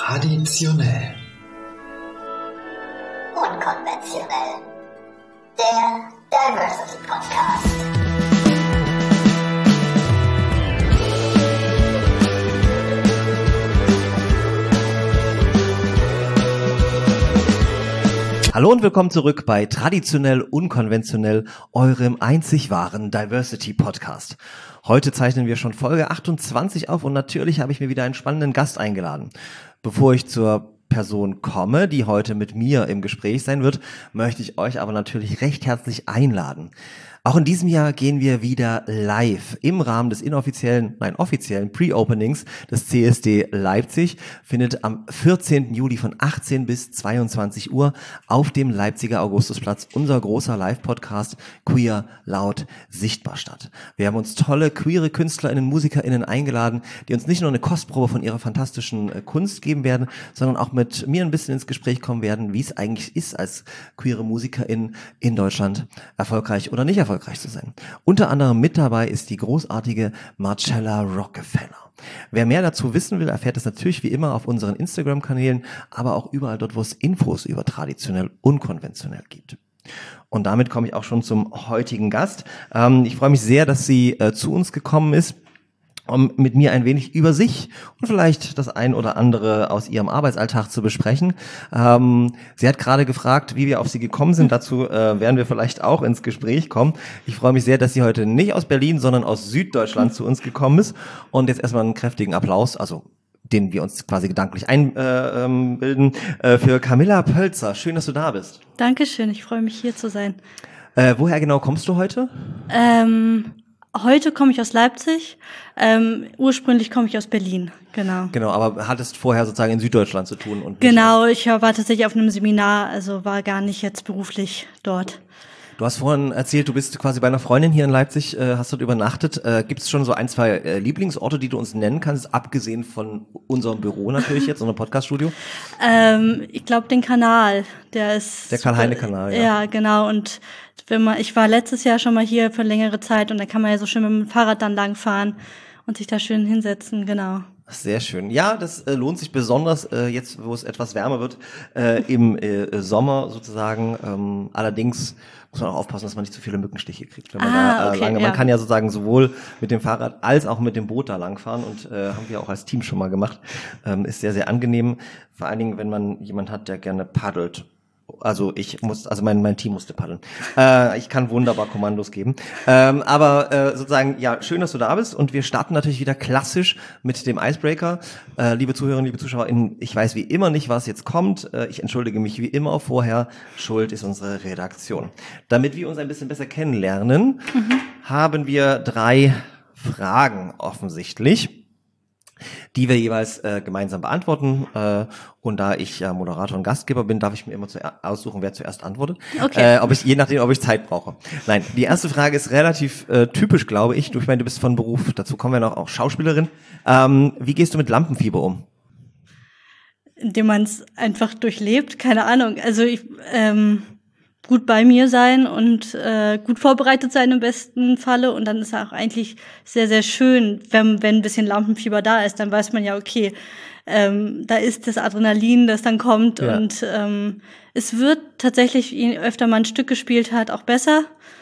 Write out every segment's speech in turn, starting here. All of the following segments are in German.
Traditionell. Unkonventionell. Der Diversity Podcast. Hallo und willkommen zurück bei Traditionell Unkonventionell, eurem einzig wahren Diversity Podcast. Heute zeichnen wir schon Folge 28 auf und natürlich habe ich mir wieder einen spannenden Gast eingeladen. Bevor ich zur Person komme, die heute mit mir im Gespräch sein wird, möchte ich euch aber natürlich recht herzlich einladen. Auch in diesem Jahr gehen wir wieder live. Im Rahmen des offiziellen Pre-Openings des CSD Leipzig findet am 14. Juli von 18 bis 22 Uhr auf dem Leipziger Augustusplatz unser großer Live-Podcast Queer Laut Sichtbar statt. Wir haben uns tolle queere KünstlerInnen, MusikerInnen eingeladen, die uns nicht nur eine Kostprobe von ihrer fantastischen Kunst geben werden, sondern auch mit mir ein bisschen ins Gespräch kommen werden, wie es eigentlich ist, als queere MusikerInnen in Deutschland erfolgreich oder nicht erfolgreich zu sein. Unter anderem mit dabei ist die großartige Marcella Rockefeller. Wer mehr dazu wissen will, erfährt es natürlich wie immer auf unseren Instagram-Kanälen, aber auch überall dort, wo es Infos über traditionell unkonventionell gibt. Und damit komme ich auch schon zum heutigen Gast. Ich freue mich sehr, dass sie zu uns gekommen ist, um mit mir ein wenig über sich und vielleicht das ein oder andere aus ihrem Arbeitsalltag zu besprechen. Sie hat gerade gefragt, wie wir auf sie gekommen sind. Dazu werden wir vielleicht auch ins Gespräch kommen. Ich freue mich sehr, dass sie heute nicht aus Berlin, sondern aus Süddeutschland zu uns gekommen ist. Und jetzt erstmal einen kräftigen Applaus, also den wir uns quasi gedanklich einbilden, für Camilla Pölzer. Schön, dass du da bist. Dankeschön, ich freue mich hier zu sein. Woher genau kommst du heute? Heute komme ich aus Leipzig, ursprünglich komme ich aus Berlin, genau. Genau, aber hattest vorher sozusagen in Süddeutschland zu tun? Und genau, ich war tatsächlich auf einem Seminar, also war gar nicht jetzt beruflich dort. Du hast vorhin erzählt, du bist quasi bei einer Freundin hier in Leipzig, hast dort übernachtet. Gibt es schon so ein, zwei Lieblingsorte, die du uns nennen kannst, abgesehen von unserem Büro natürlich jetzt, unserem Podcaststudio? Ich glaube den Kanal, der ist... Der Karl-Heine-Kanal, ja. Ja, genau, und ich war letztes Jahr schon mal hier für längere Zeit und da kann man ja so schön mit dem Fahrrad dann langfahren und sich da schön hinsetzen, genau. Sehr schön. Ja, das lohnt sich besonders jetzt, wo es etwas wärmer wird, im Sommer sozusagen. Allerdings muss man auch aufpassen, dass man nicht zu viele Mückenstiche kriegt, wenn man okay, lange. ja. Man kann ja sozusagen sowohl mit dem Fahrrad als auch mit dem Boot da langfahren und haben wir auch als Team schon mal gemacht. Ist sehr, sehr angenehm. Vor allen Dingen, wenn man jemand hat, der gerne paddelt. Also mein Team musste paddeln. Ich kann wunderbar Kommandos geben. Aber sozusagen, ja, schön, dass du da bist. Und wir starten natürlich wieder klassisch mit dem Icebreaker. Liebe Zuhörerinnen, liebe ZuschauerInnen, ich weiß wie immer nicht, was jetzt kommt. Ich entschuldige mich wie immer vorher. Schuld ist unsere Redaktion. Damit wir uns ein bisschen besser kennenlernen, haben wir 3 Fragen offensichtlich, die wir jeweils gemeinsam beantworten. Und da ich Moderator und Gastgeber bin, darf ich mir immer aussuchen, wer zuerst antwortet. Okay. Je nachdem, ob ich Zeit brauche. Nein, die erste Frage ist relativ typisch, glaube ich. Ich meine, du bist von Beruf, dazu kommen wir noch, auch Schauspielerin. Wie gehst du mit Lampenfieber um? Indem man es einfach durchlebt, keine Ahnung. Also gut bei mir sein und gut vorbereitet sein im besten Falle. Und dann ist es auch eigentlich sehr, sehr schön, wenn ein bisschen Lampenfieber da ist. Dann weiß man ja, okay, da ist das Adrenalin, das dann kommt. Ja. Und es wird tatsächlich, je öfter man ein Stück gespielt hat, auch besser.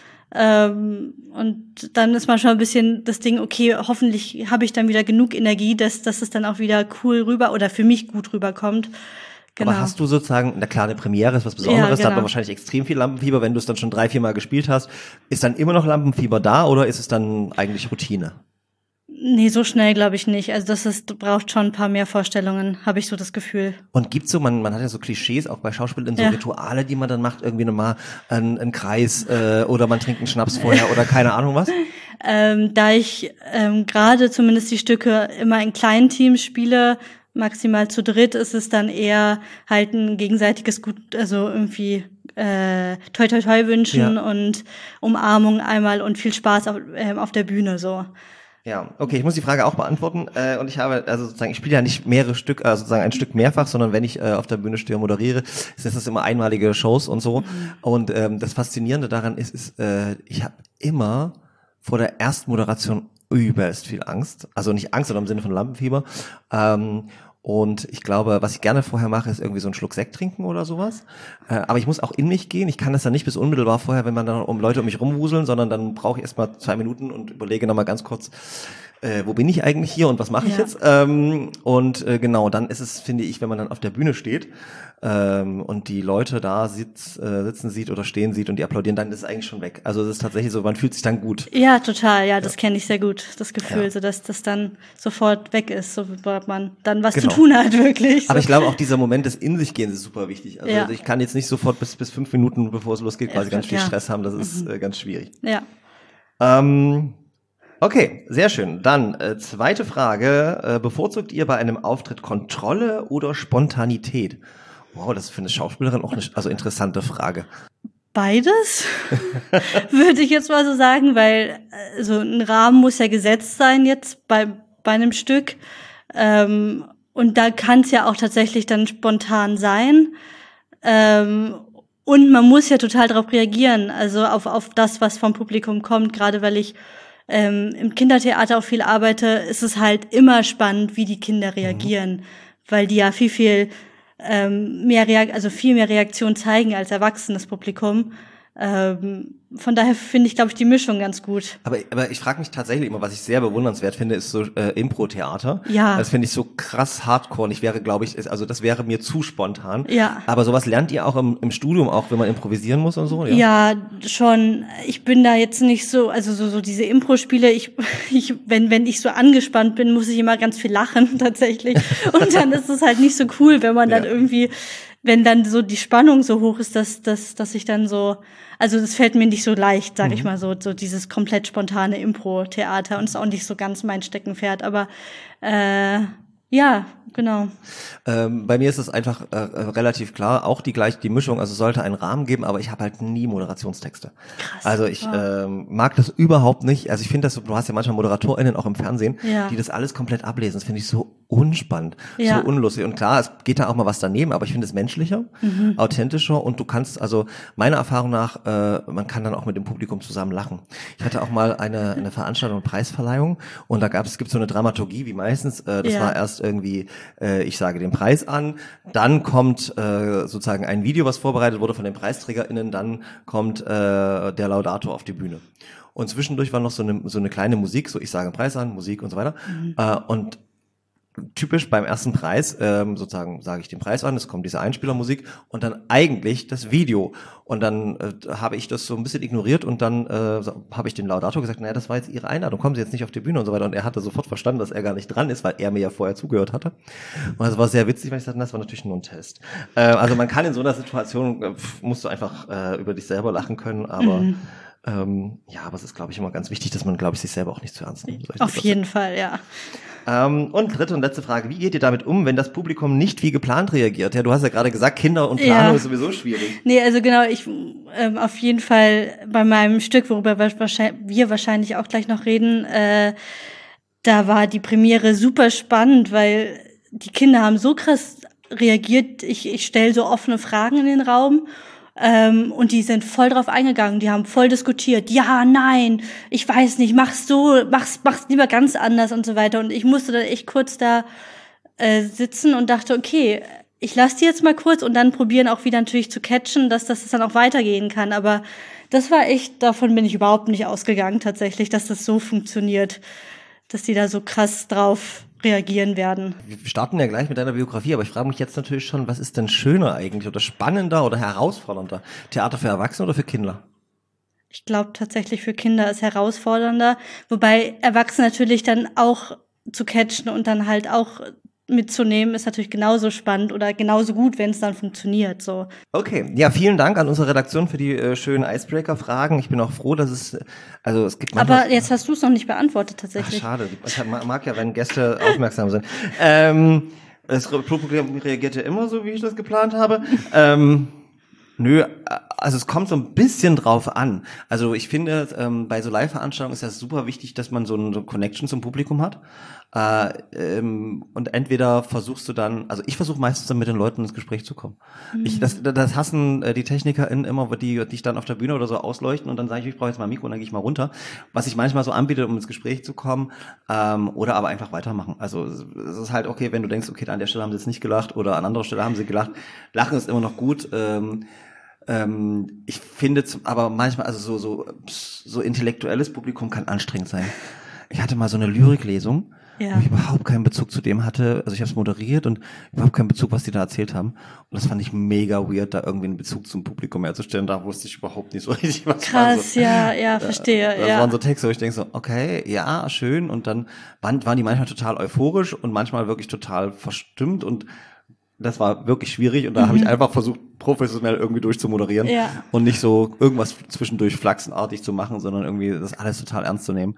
Und dann ist manchmal ein bisschen das Ding, okay, hoffentlich habe ich dann wieder genug Energie, dass es dann auch wieder cool rüber oder für mich gut rüberkommt. Genau. Aber hast du sozusagen, na klar, eine Premiere ist was Besonderes, ja, genau. Da hat man wahrscheinlich extrem viel Lampenfieber, wenn du es dann schon 3-4 Mal gespielt hast. Ist dann immer noch Lampenfieber da oder ist es dann eigentlich Routine? Nee, so schnell glaube ich nicht. Also braucht schon ein paar mehr Vorstellungen, habe ich so das Gefühl. Und gibt's so, man hat ja so Klischees, auch bei Schauspielern, so Rituale, die man dann macht, irgendwie nochmal einen Kreis oder man trinkt einen Schnaps vorher oder keine Ahnung was? Da ich gerade zumindest die Stücke immer in kleinen Teams spiele, maximal zu dritt, ist es dann eher halt ein gegenseitiges Gut, also irgendwie toi toi toi wünschen und Umarmung einmal und viel Spaß auf der Bühne so. Ja, okay, ich muss die Frage auch beantworten und ich spiele ja nicht mehrere Stück, sozusagen ein Stück mehrfach, sondern wenn ich auf der Bühne stehe und moderiere, sind das immer einmalige Shows und so. Und das Faszinierende daran ist ich habe immer vor der ersten Moderation übelst viel Angst, also nicht Angst, sondern im Sinne von Lampenfieber. Und ich glaube, was ich gerne vorher mache, ist irgendwie so einen Schluck Sekt trinken oder sowas. Aber ich muss auch in mich gehen. Ich kann das dann nicht bis unmittelbar vorher, wenn man dann Leute um mich rumwuseln, sondern dann brauche ich erstmal 2 Minuten und überlege nochmal ganz kurz, wo bin ich eigentlich hier und was mache ich jetzt? Genau, dann ist es, finde ich, wenn man dann auf der Bühne steht und die Leute da sitzen sieht oder stehen sieht und die applaudieren, dann ist es eigentlich schon weg. Also es ist tatsächlich so, man fühlt sich dann gut. Ja, total. Ja, das kenne ich sehr gut, das Gefühl, so dass das dann sofort weg ist, sobald man dann was zu tun hat, wirklich. Aber ich glaube, auch dieser Moment des In sich Gehens ist super wichtig. Also ich kann jetzt nicht sofort bis 5 Minuten, bevor es losgeht, quasi ganz viel Stress haben. Das ist ganz schwierig. Ja. Okay, sehr schön. Dann zweite Frage. Bevorzugt ihr bei einem Auftritt Kontrolle oder Spontanität? Wow, das ist für eine Schauspielerin auch eine interessante Frage. Beides, würde ich jetzt mal so sagen, weil so ein Rahmen muss ja gesetzt sein jetzt bei einem Stück. Und da kann es ja auch tatsächlich dann spontan sein. Und man muss ja total darauf reagieren, also auf das, was vom Publikum kommt. Gerade weil ich im Kindertheater auch viel arbeite, ist es halt immer spannend, wie die Kinder reagieren, weil die ja viel mehr Reaktion zeigen als erwachsenes Publikum. Von daher finde ich, glaube ich, die Mischung ganz gut. Aber ich frage mich tatsächlich immer, was ich sehr bewundernswert finde, ist so Impro-Theater. Ja. Das finde ich so krass hardcore. Und ich wäre, glaube ich, also das wäre mir zu spontan. Ja. Aber sowas lernt ihr auch im Studium, auch wenn man improvisieren muss und so? Ja, schon. Ich bin da jetzt nicht so, also so diese Impro-Spiele, wenn ich so angespannt bin, muss ich immer ganz viel lachen, tatsächlich. Und dann ist es halt nicht so cool, wenn man dann irgendwie, wenn dann so die Spannung so hoch ist, dass ich dann so, also das fällt mir nicht so leicht, sag ich mal so dieses komplett spontane Impro-Theater und ist auch nicht so ganz mein Steckenpferd, aber ja, genau. Bei mir ist es einfach relativ klar, auch die Mischung, also es sollte einen Rahmen geben, aber ich habe halt nie Moderationstexte. Krass. Also ich mag das überhaupt nicht. Also ich finde das, du hast ja manchmal ModeratorInnen auch im Fernsehen, die das alles komplett ablesen. Das finde ich so unspannend, so unlustig. Und klar, es geht da auch mal was daneben, aber ich finde es menschlicher, authentischer und du kannst, also meiner Erfahrung nach, man kann dann auch mit dem Publikum zusammen lachen. Ich hatte auch mal eine Veranstaltung, Preisverleihung und da gibt's so eine Dramaturgie, wie meistens, das war erst irgendwie, ich sage den Preis an, dann kommt sozusagen ein Video, was vorbereitet wurde von den PreisträgerInnen, dann kommt der Laudator auf die Bühne. Und zwischendurch war noch so eine kleine Musik, so ich sage den Preis an, Musik und so weiter. Und typisch beim ersten Preis, sozusagen sage ich den Preis an, es kommt diese Einspielermusik und dann eigentlich das Video. Und dann habe ich das so ein bisschen ignoriert und dann habe ich dem Laudator gesagt, naja, das war jetzt Ihre Einladung, kommen Sie jetzt nicht auf die Bühne und so weiter. Und er hatte sofort verstanden, dass er gar nicht dran ist, weil er mir ja vorher zugehört hatte. Und das war sehr witzig, weil ich sagte, das war natürlich nur ein Test. Also man kann in so einer Situation, musst du einfach über dich selber lachen können, aber aber es ist, glaube ich, immer ganz wichtig, dass man, glaube ich, sich selber auch nicht zu ernst nimmt. Auf jeden Fall, ja. Und dritte und letzte Frage, wie geht ihr damit um, wenn das Publikum nicht wie geplant reagiert? Ja, du hast ja gerade gesagt, Kinder und Planung ist sowieso schwierig. Nee, also genau, ich auf jeden Fall bei meinem Stück, worüber wir wahrscheinlich auch gleich noch reden, da war die Premiere super spannend, weil die Kinder haben so krass reagiert. Ich stelle so offene Fragen in den Raum. Und die sind voll drauf eingegangen, die haben voll diskutiert, ja, nein, ich weiß nicht, mach's lieber ganz anders und so weiter. Und ich musste dann echt kurz da sitzen und dachte, okay, ich lasse die jetzt mal kurz und dann probieren auch wieder natürlich zu catchen, dass das dann auch weitergehen kann. Aber das war echt, davon bin ich überhaupt nicht ausgegangen tatsächlich, dass das so funktioniert, dass die da so krass drauf reagieren werden. Wir starten ja gleich mit deiner Biografie, aber ich frage mich jetzt natürlich schon, was ist denn schöner eigentlich oder spannender oder herausfordernder? Theater für Erwachsene oder für Kinder? Ich glaube tatsächlich für Kinder ist herausfordernder, wobei Erwachsene natürlich dann auch zu catchen und dann halt auch mitzunehmen, ist natürlich genauso spannend oder genauso gut, wenn es dann funktioniert. So. Okay, ja, vielen Dank an unsere Redaktion für die schönen Icebreaker-Fragen. Ich bin auch froh, dass es gibt manchmal... Aber jetzt hast du es noch nicht beantwortet tatsächlich. Ach, schade, ich mag ja, wenn Gäste aufmerksam sind. Das Publikum reagierte immer so, wie ich das geplant habe. Nö, also es kommt so ein bisschen drauf an. Also ich finde, bei so Live-Veranstaltungen ist ja super wichtig, dass man so eine Connection zum Publikum hat. Und entweder versuchst du dann, also ich versuche meistens dann mit den Leuten ins Gespräch zu kommen. Das hassen die TechnikerInnen immer, die dich dann auf der Bühne oder so ausleuchten und dann sage ich brauche jetzt mal ein Mikro und dann gehe ich mal runter. Was ich manchmal so anbiete, um ins Gespräch zu kommen, oder aber einfach weitermachen. Also es ist halt okay, wenn du denkst, okay, an der Stelle haben sie jetzt nicht gelacht oder an anderer Stelle haben sie gelacht. Lachen ist immer noch gut. Ich finde aber manchmal, also so intellektuelles Publikum kann anstrengend sein. Ich hatte mal so eine Lyriklesung, wo ich überhaupt keinen Bezug zu dem hatte. Also ich habe es moderiert und überhaupt keinen Bezug, was die da erzählt haben. Und das fand ich mega weird, da irgendwie einen Bezug zum Publikum herzustellen. Da wusste ich überhaupt nicht so richtig, was Krass, ja, verstehe. Das waren so Texte, wo ich denke so, okay, ja, schön. Und dann waren die manchmal total euphorisch und manchmal wirklich total verstimmt und das war wirklich schwierig und da habe ich einfach versucht, professionell irgendwie durchzumoderieren und nicht so irgendwas zwischendurch flachsenartig zu machen, sondern irgendwie das alles total ernst zu nehmen.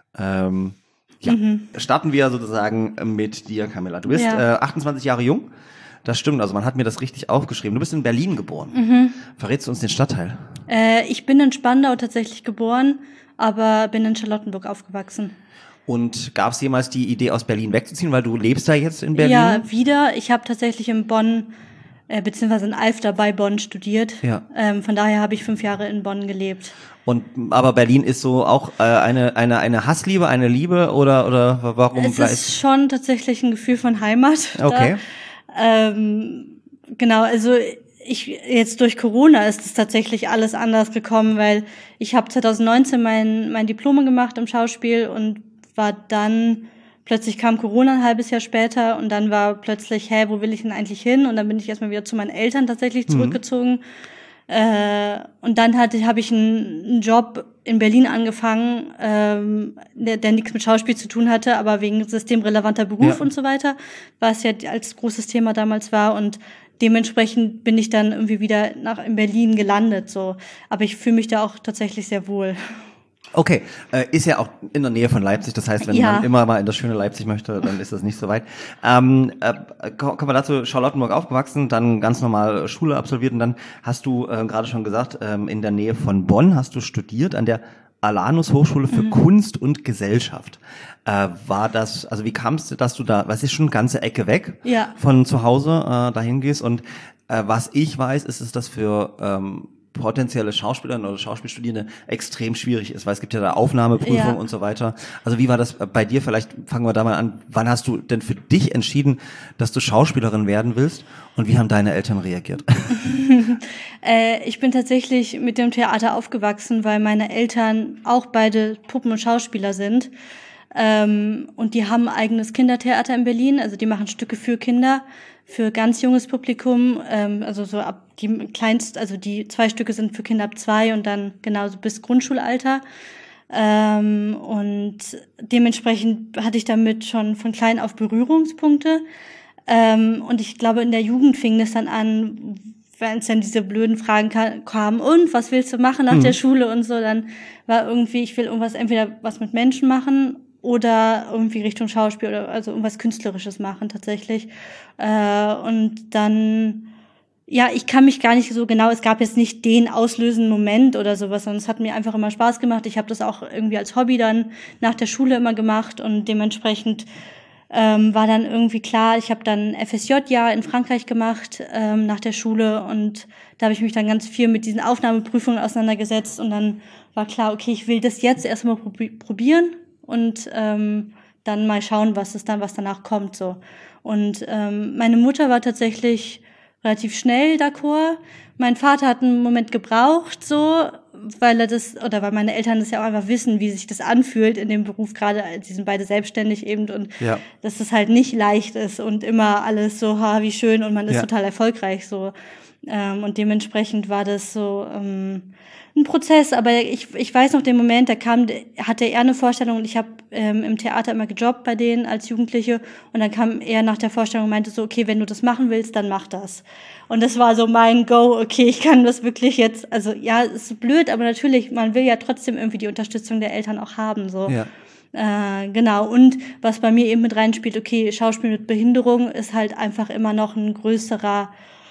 Starten wir sozusagen mit dir, Camilla. Du bist 28 Jahre jung. Das stimmt, also man hat mir das richtig aufgeschrieben. Du bist in Berlin geboren. Verrätst du uns den Stadtteil? Ich bin in Spandau tatsächlich geboren, aber bin in Charlottenburg aufgewachsen. Und gab es jemals die Idee, aus Berlin wegzuziehen, weil du lebst da jetzt in Berlin? Ja, wieder. Ich habe tatsächlich in Bonn, beziehungsweise in Alfter bei Bonn studiert. Ja. Von daher habe ich 5 Jahre in Bonn gelebt. Aber Berlin ist so auch eine Hassliebe, eine Liebe oder warum? Es ist schon tatsächlich ein Gefühl von Heimat. Okay. Genau, also jetzt durch Corona ist es tatsächlich alles anders gekommen, weil ich habe 2019 mein Diplom gemacht im Schauspiel und war dann, plötzlich kam Corona ein halbes Jahr später und dann war plötzlich, wo will ich denn eigentlich hin? Und dann bin ich erstmal wieder zu meinen Eltern tatsächlich zurückgezogen. Und dann habe ich einen Job in Berlin angefangen, der nichts mit Schauspiel zu tun hatte, aber wegen systemrelevanter Beruf und so weiter, was ja als großes Thema damals war und dementsprechend bin ich dann irgendwie wieder in Berlin gelandet, so. Aber ich fühle mich da auch tatsächlich sehr wohl. Okay, ist ja auch in der Nähe von Leipzig, das heißt, wenn man immer mal in das schöne Leipzig möchte, dann ist das nicht so weit. Kommen wir dazu, Charlottenburg aufgewachsen, dann ganz normal Schule absolviert und dann hast du gerade schon gesagt, in der Nähe von Bonn hast du studiert an der Alanus Hochschule für Kunst und Gesellschaft. War das, also wie kam es, dass du da, was ist schon eine ganze Ecke weg von zu Hause dahin gehst und was ich weiß, ist das für potenzielle Schauspielerinnen oder Schauspielstudierende extrem schwierig ist, weil es gibt ja da Aufnahmeprüfungen und so weiter. Also wie war das bei dir? Vielleicht fangen wir da mal an. Wann hast du denn für dich entschieden, dass du Schauspielerin werden willst? Und wie haben deine Eltern reagiert? Ich bin tatsächlich mit dem Theater aufgewachsen, weil meine Eltern auch beide Puppen- und Schauspieler sind. Und die haben ein eigenes Kindertheater in Berlin. Also die machen Stücke für Kinder, für ganz junges Publikum. Also so ab die kleinst, also die 2 Stücke sind für Kinder ab 2 und dann genauso bis Grundschulalter. Und dementsprechend hatte ich damit schon von klein auf Berührungspunkte. Und ich glaube, in der Jugend fing das dann an, wenn es dann diese blöden Fragen kamen, und was willst du machen nach der Schule und so, dann war irgendwie, ich will irgendwas, entweder was mit Menschen machen oder irgendwie Richtung Schauspiel oder also irgendwas Künstlerisches machen tatsächlich. Und dann, ich kann mich gar nicht so genau, es gab jetzt nicht den auslösenden Moment oder sowas, sondern es hat mir einfach immer Spaß gemacht. Ich habe das auch irgendwie als Hobby dann nach der Schule immer gemacht und dementsprechend war dann irgendwie klar, ich habe dann FSJ-Jahr in Frankreich gemacht nach der Schule und da habe ich mich dann ganz viel mit diesen Aufnahmeprüfungen auseinandergesetzt und dann war klar, okay, ich will das jetzt erstmal probieren und dann mal schauen, was danach kommt so. Und meine Mutter war tatsächlich relativ schnell d'accord. Mein Vater hat einen Moment gebraucht, so, weil weil meine Eltern das ja auch einfach wissen, wie sich das anfühlt in dem Beruf, gerade, die sind beide selbstständig eben und dass das halt nicht leicht ist und immer alles so, wie schön und man ist total erfolgreich, so. Und dementsprechend war das so, ein Prozess, aber ich weiß noch den Moment, hatte er eine Vorstellung und ich habe im Theater immer gejobbt bei denen als Jugendliche und dann kam er nach der Vorstellung und meinte so, okay, wenn du das machen willst, dann mach das. Und das war so mein Go, okay, ich kann das wirklich jetzt, also ja, es ist blöd, aber natürlich, man will ja trotzdem irgendwie die Unterstützung der Eltern auch haben, so. Ja. Genau, und was bei mir eben mit reinspielt, okay, Schauspiel mit Behinderung ist halt einfach immer noch ein größerer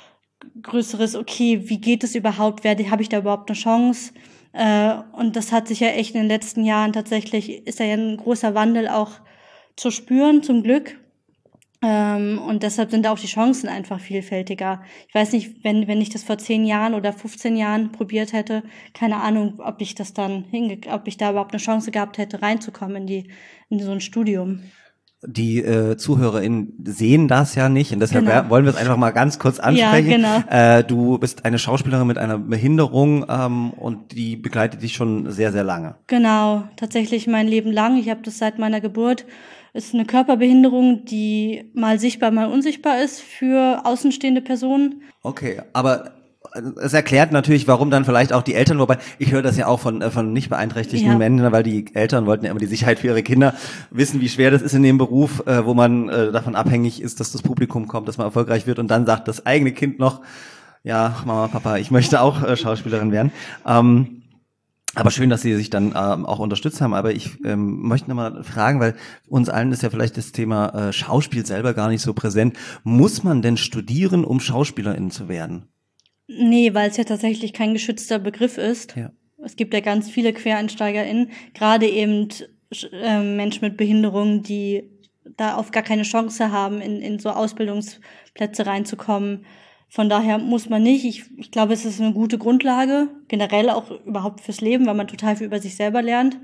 größeres, okay, wie geht es überhaupt, habe ich da überhaupt eine Chance? Und das hat sich ja echt in den letzten Jahren tatsächlich, ist da ja ein großer Wandel auch zu spüren, zum Glück. Und deshalb sind da auch die Chancen einfach vielfältiger. Ich weiß nicht, wenn ich das vor 10 Jahren oder 15 Jahren probiert hätte, keine Ahnung, ob ich ob ich da überhaupt eine Chance gehabt hätte, reinzukommen in so ein Studium. Die ZuhörerInnen sehen das ja nicht und deshalb wollen wir es einfach mal ganz kurz ansprechen. Ja, genau. Du bist eine Schauspielerin mit einer Behinderung und die begleitet dich schon sehr, sehr lange. Genau, tatsächlich mein Leben lang. Ich habe das seit meiner Geburt. Ist eine Körperbehinderung, die mal sichtbar, mal unsichtbar ist für außenstehende Personen. Okay, aber es erklärt natürlich, warum dann vielleicht auch die Eltern, wobei ich höre das ja auch von nicht beeinträchtigten Menschen, weil die Eltern wollten ja immer die Sicherheit für ihre Kinder wissen, wie schwer das ist in dem Beruf, wo man davon abhängig ist, dass das Publikum kommt, dass man erfolgreich wird und dann sagt das eigene Kind noch, ja, Mama, Papa, ich möchte auch Schauspielerin werden. Aber schön, dass Sie sich dann auch unterstützt haben. Aber ich möchte nochmal fragen, weil uns allen ist ja vielleicht das Thema Schauspiel selber gar nicht so präsent. Muss man denn studieren, um Schauspielerin zu werden? Nee, weil es ja tatsächlich kein geschützter Begriff ist. Ja. Es gibt ja ganz viele QuereinsteigerInnen, gerade eben Menschen mit Behinderungen, die da oft gar keine Chance haben, in so Ausbildungsplätze reinzukommen. Von daher muss man nicht. Ich glaube, es ist eine gute Grundlage, generell auch überhaupt fürs Leben, weil man total viel über sich selber lernt.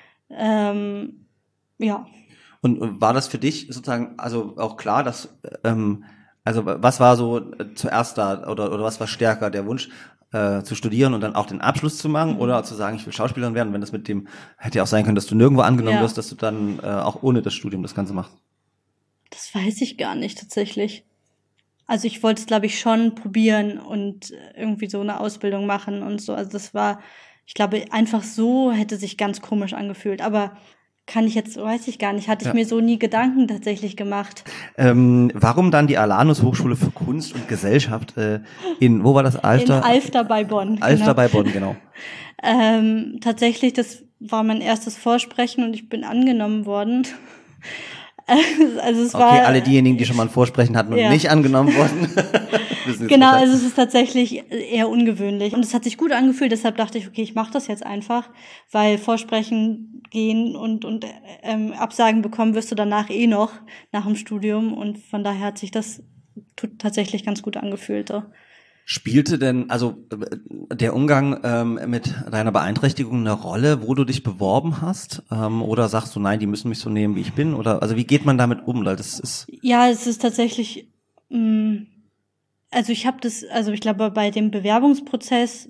Ja. Und war das für dich sozusagen also auch klar, dass also was war so zuerst da oder was war stärker, der Wunsch zu studieren und dann auch den Abschluss zu machen oder zu sagen, ich will Schauspielerin werden, wenn das mit dem, hätte ja auch sein können, dass du nirgendwo angenommen wirst, dass du dann auch ohne das Studium das Ganze machst? Das weiß ich gar nicht tatsächlich. Also ich wollte es, glaube ich, schon probieren und irgendwie so eine Ausbildung machen und so. Also das war, ich glaube, einfach so hätte sich ganz komisch angefühlt. Aber weiß ich gar nicht, hatte ich mir so nie Gedanken tatsächlich gemacht. Warum dann die Alanus Hochschule für Kunst und Gesellschaft wo war das? Alfter? In Alfter bei Bonn. Alfter bei Bonn, genau. Tatsächlich, das war mein erstes Vorsprechen und ich bin angenommen worden. Also es war, okay, alle diejenigen, die schon mal ein Vorsprechen hatten und nicht angenommen wurden. Genau, also es ist tatsächlich eher ungewöhnlich. Und es hat sich gut angefühlt, deshalb dachte ich, okay, ich mache das jetzt einfach, weil Vorsprechen gehen und Absagen bekommen wirst du danach noch, nach dem Studium. Und von daher hat sich das tatsächlich ganz gut angefühlt. So. Spielte denn also der Umgang mit deiner Beeinträchtigung eine Rolle, wo du dich beworben hast? Oder sagst du, nein, die müssen mich so nehmen, wie ich bin? Oder also wie geht man damit um? Weil das ist ja, es ist tatsächlich, also ich glaube, bei dem Bewerbungsprozess,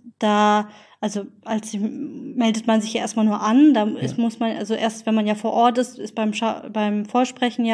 meldet man sich ja erstmal nur an, muss man, also erst wenn man ja vor Ort ist beim Vorsprechen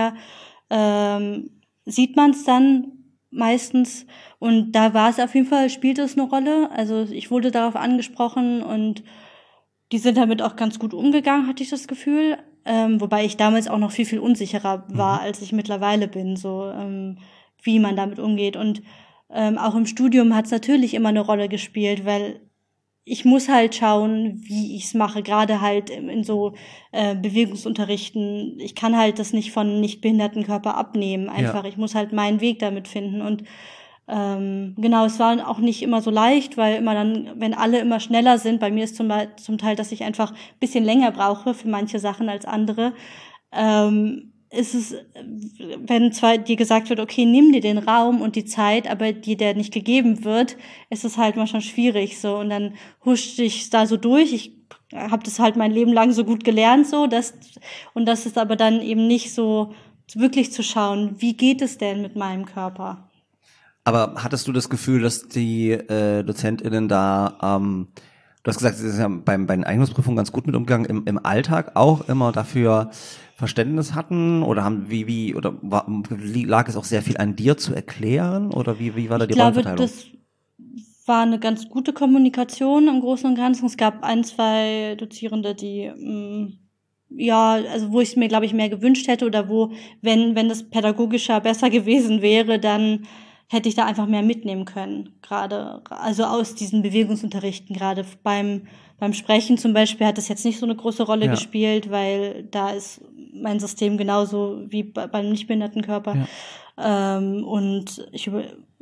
sieht man es dann meistens. Und da war es auf jeden Fall, spielte es eine Rolle. Also ich wurde darauf angesprochen und die sind damit auch ganz gut umgegangen, hatte ich das Gefühl. Wobei ich damals auch noch viel, viel unsicherer war, als ich mittlerweile bin, so wie man damit umgeht. Und auch im Studium hat es natürlich immer eine Rolle gespielt, weil ich muss halt schauen, wie ich es mache, gerade halt in so Bewegungsunterrichten. Ich kann halt das nicht von nicht behinderten Körper abnehmen, einfach. Ich muss halt meinen Weg damit finden und genau, es war auch nicht immer so leicht, weil immer dann, wenn alle immer schneller sind, bei mir ist zum Teil, dass ich einfach ein bisschen länger brauche für manche Sachen als andere, ist es, wenn zwar dir gesagt wird, okay, nimm dir den Raum und die Zeit, aber der nicht gegeben wird, ist es halt manchmal schwierig so und dann huscht ich da so durch. Ich habe das halt mein Leben lang so gut gelernt, so das ist aber dann eben nicht so wirklich zu schauen, wie geht es denn mit meinem Körper? Aber hattest du das Gefühl, dass die DozentInnen da, du hast gesagt, sie sind ja bei den Eignungsprüfungen ganz gut mit umgegangen, im Alltag auch immer dafür Verständnis hatten oder lag es auch sehr viel an dir zu erklären oder wie war da die Rollenverteilung? Ich glaube, das war eine ganz gute Kommunikation im Großen und Ganzen. Es gab 1, 2 Dozierende, die wo ich es mir, glaube ich, mehr gewünscht hätte oder wo, wenn das pädagogischer besser gewesen wäre, dann hätte ich da einfach mehr mitnehmen können, gerade, also aus diesen Bewegungsunterrichten, gerade beim Sprechen zum Beispiel hat das jetzt nicht so eine große Rolle gespielt, weil da ist mein System genauso wie beim nichtbehinderten Körper. Ja. Und ich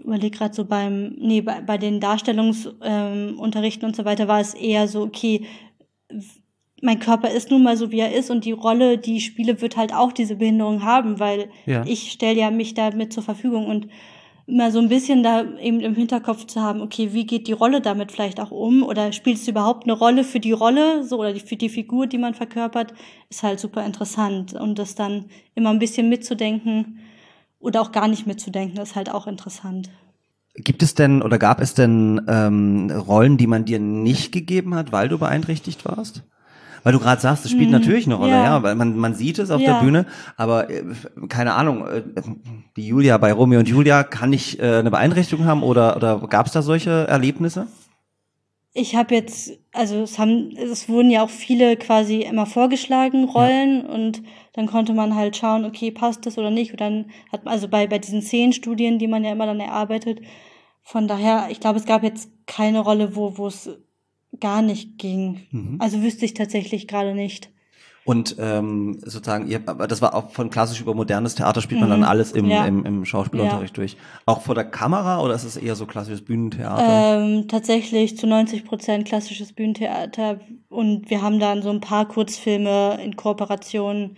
überlege gerade so bei den Darstellungsunterrichten und so weiter war es eher so, okay, mein Körper ist nun mal so, wie er ist und die Rolle, die ich spiele, wird halt auch diese Behinderung haben, weil ich stelle ja mich damit zur Verfügung und immer so ein bisschen da eben im Hinterkopf zu haben, okay, wie geht die Rolle damit vielleicht auch um oder spielt es überhaupt eine Rolle für die Rolle so oder für die Figur, die man verkörpert, ist halt super interessant und das dann immer ein bisschen mitzudenken oder auch gar nicht mitzudenken, ist halt auch interessant. Gibt es denn oder gab es denn Rollen, die man dir nicht gegeben hat, weil du beeinträchtigt warst? Weil du gerade sagst, es spielt natürlich eine Rolle, ja, weil man sieht es auf der Bühne, aber keine Ahnung, die Julia bei Romeo und Julia kann nicht eine Beeinträchtigung haben oder gab es da solche Erlebnisse? Ich habe jetzt, also es wurden ja auch viele quasi immer vorgeschlagen, Rollen, und dann konnte man halt schauen, okay, passt das oder nicht, und dann hat man, also bei diesen 10 Studien, die man ja immer dann erarbeitet, von daher, ich glaube, es gab jetzt keine Rolle, wo es gar nicht ging. Also wüsste ich tatsächlich gerade nicht. Und sozusagen, das war auch von klassisch über modernes Theater, spielt man dann alles im Schauspielunterricht durch. Auch vor der Kamera oder ist es eher so klassisches Bühnentheater? Tatsächlich zu 90% klassisches Bühnentheater, und wir haben dann so ein paar Kurzfilme in Kooperation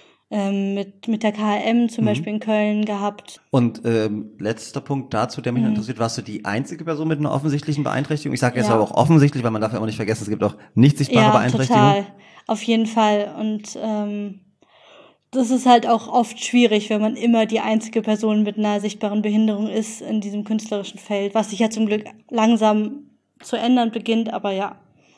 mit der KHM zum Beispiel in Köln gehabt. Und letzter Punkt dazu, der mich interessiert, warst du die einzige Person mit einer offensichtlichen Beeinträchtigung? Ich sage jetzt aber auch offensichtlich, weil man darf ja auch nicht vergessen, es gibt auch nicht sichtbare Beeinträchtigungen. Ja, total. Auf jeden Fall. Und das ist halt auch oft schwierig, wenn man immer die einzige Person mit einer sichtbaren Behinderung ist in diesem künstlerischen Feld, was sich ja zum Glück langsam zu ändern beginnt, aber ja.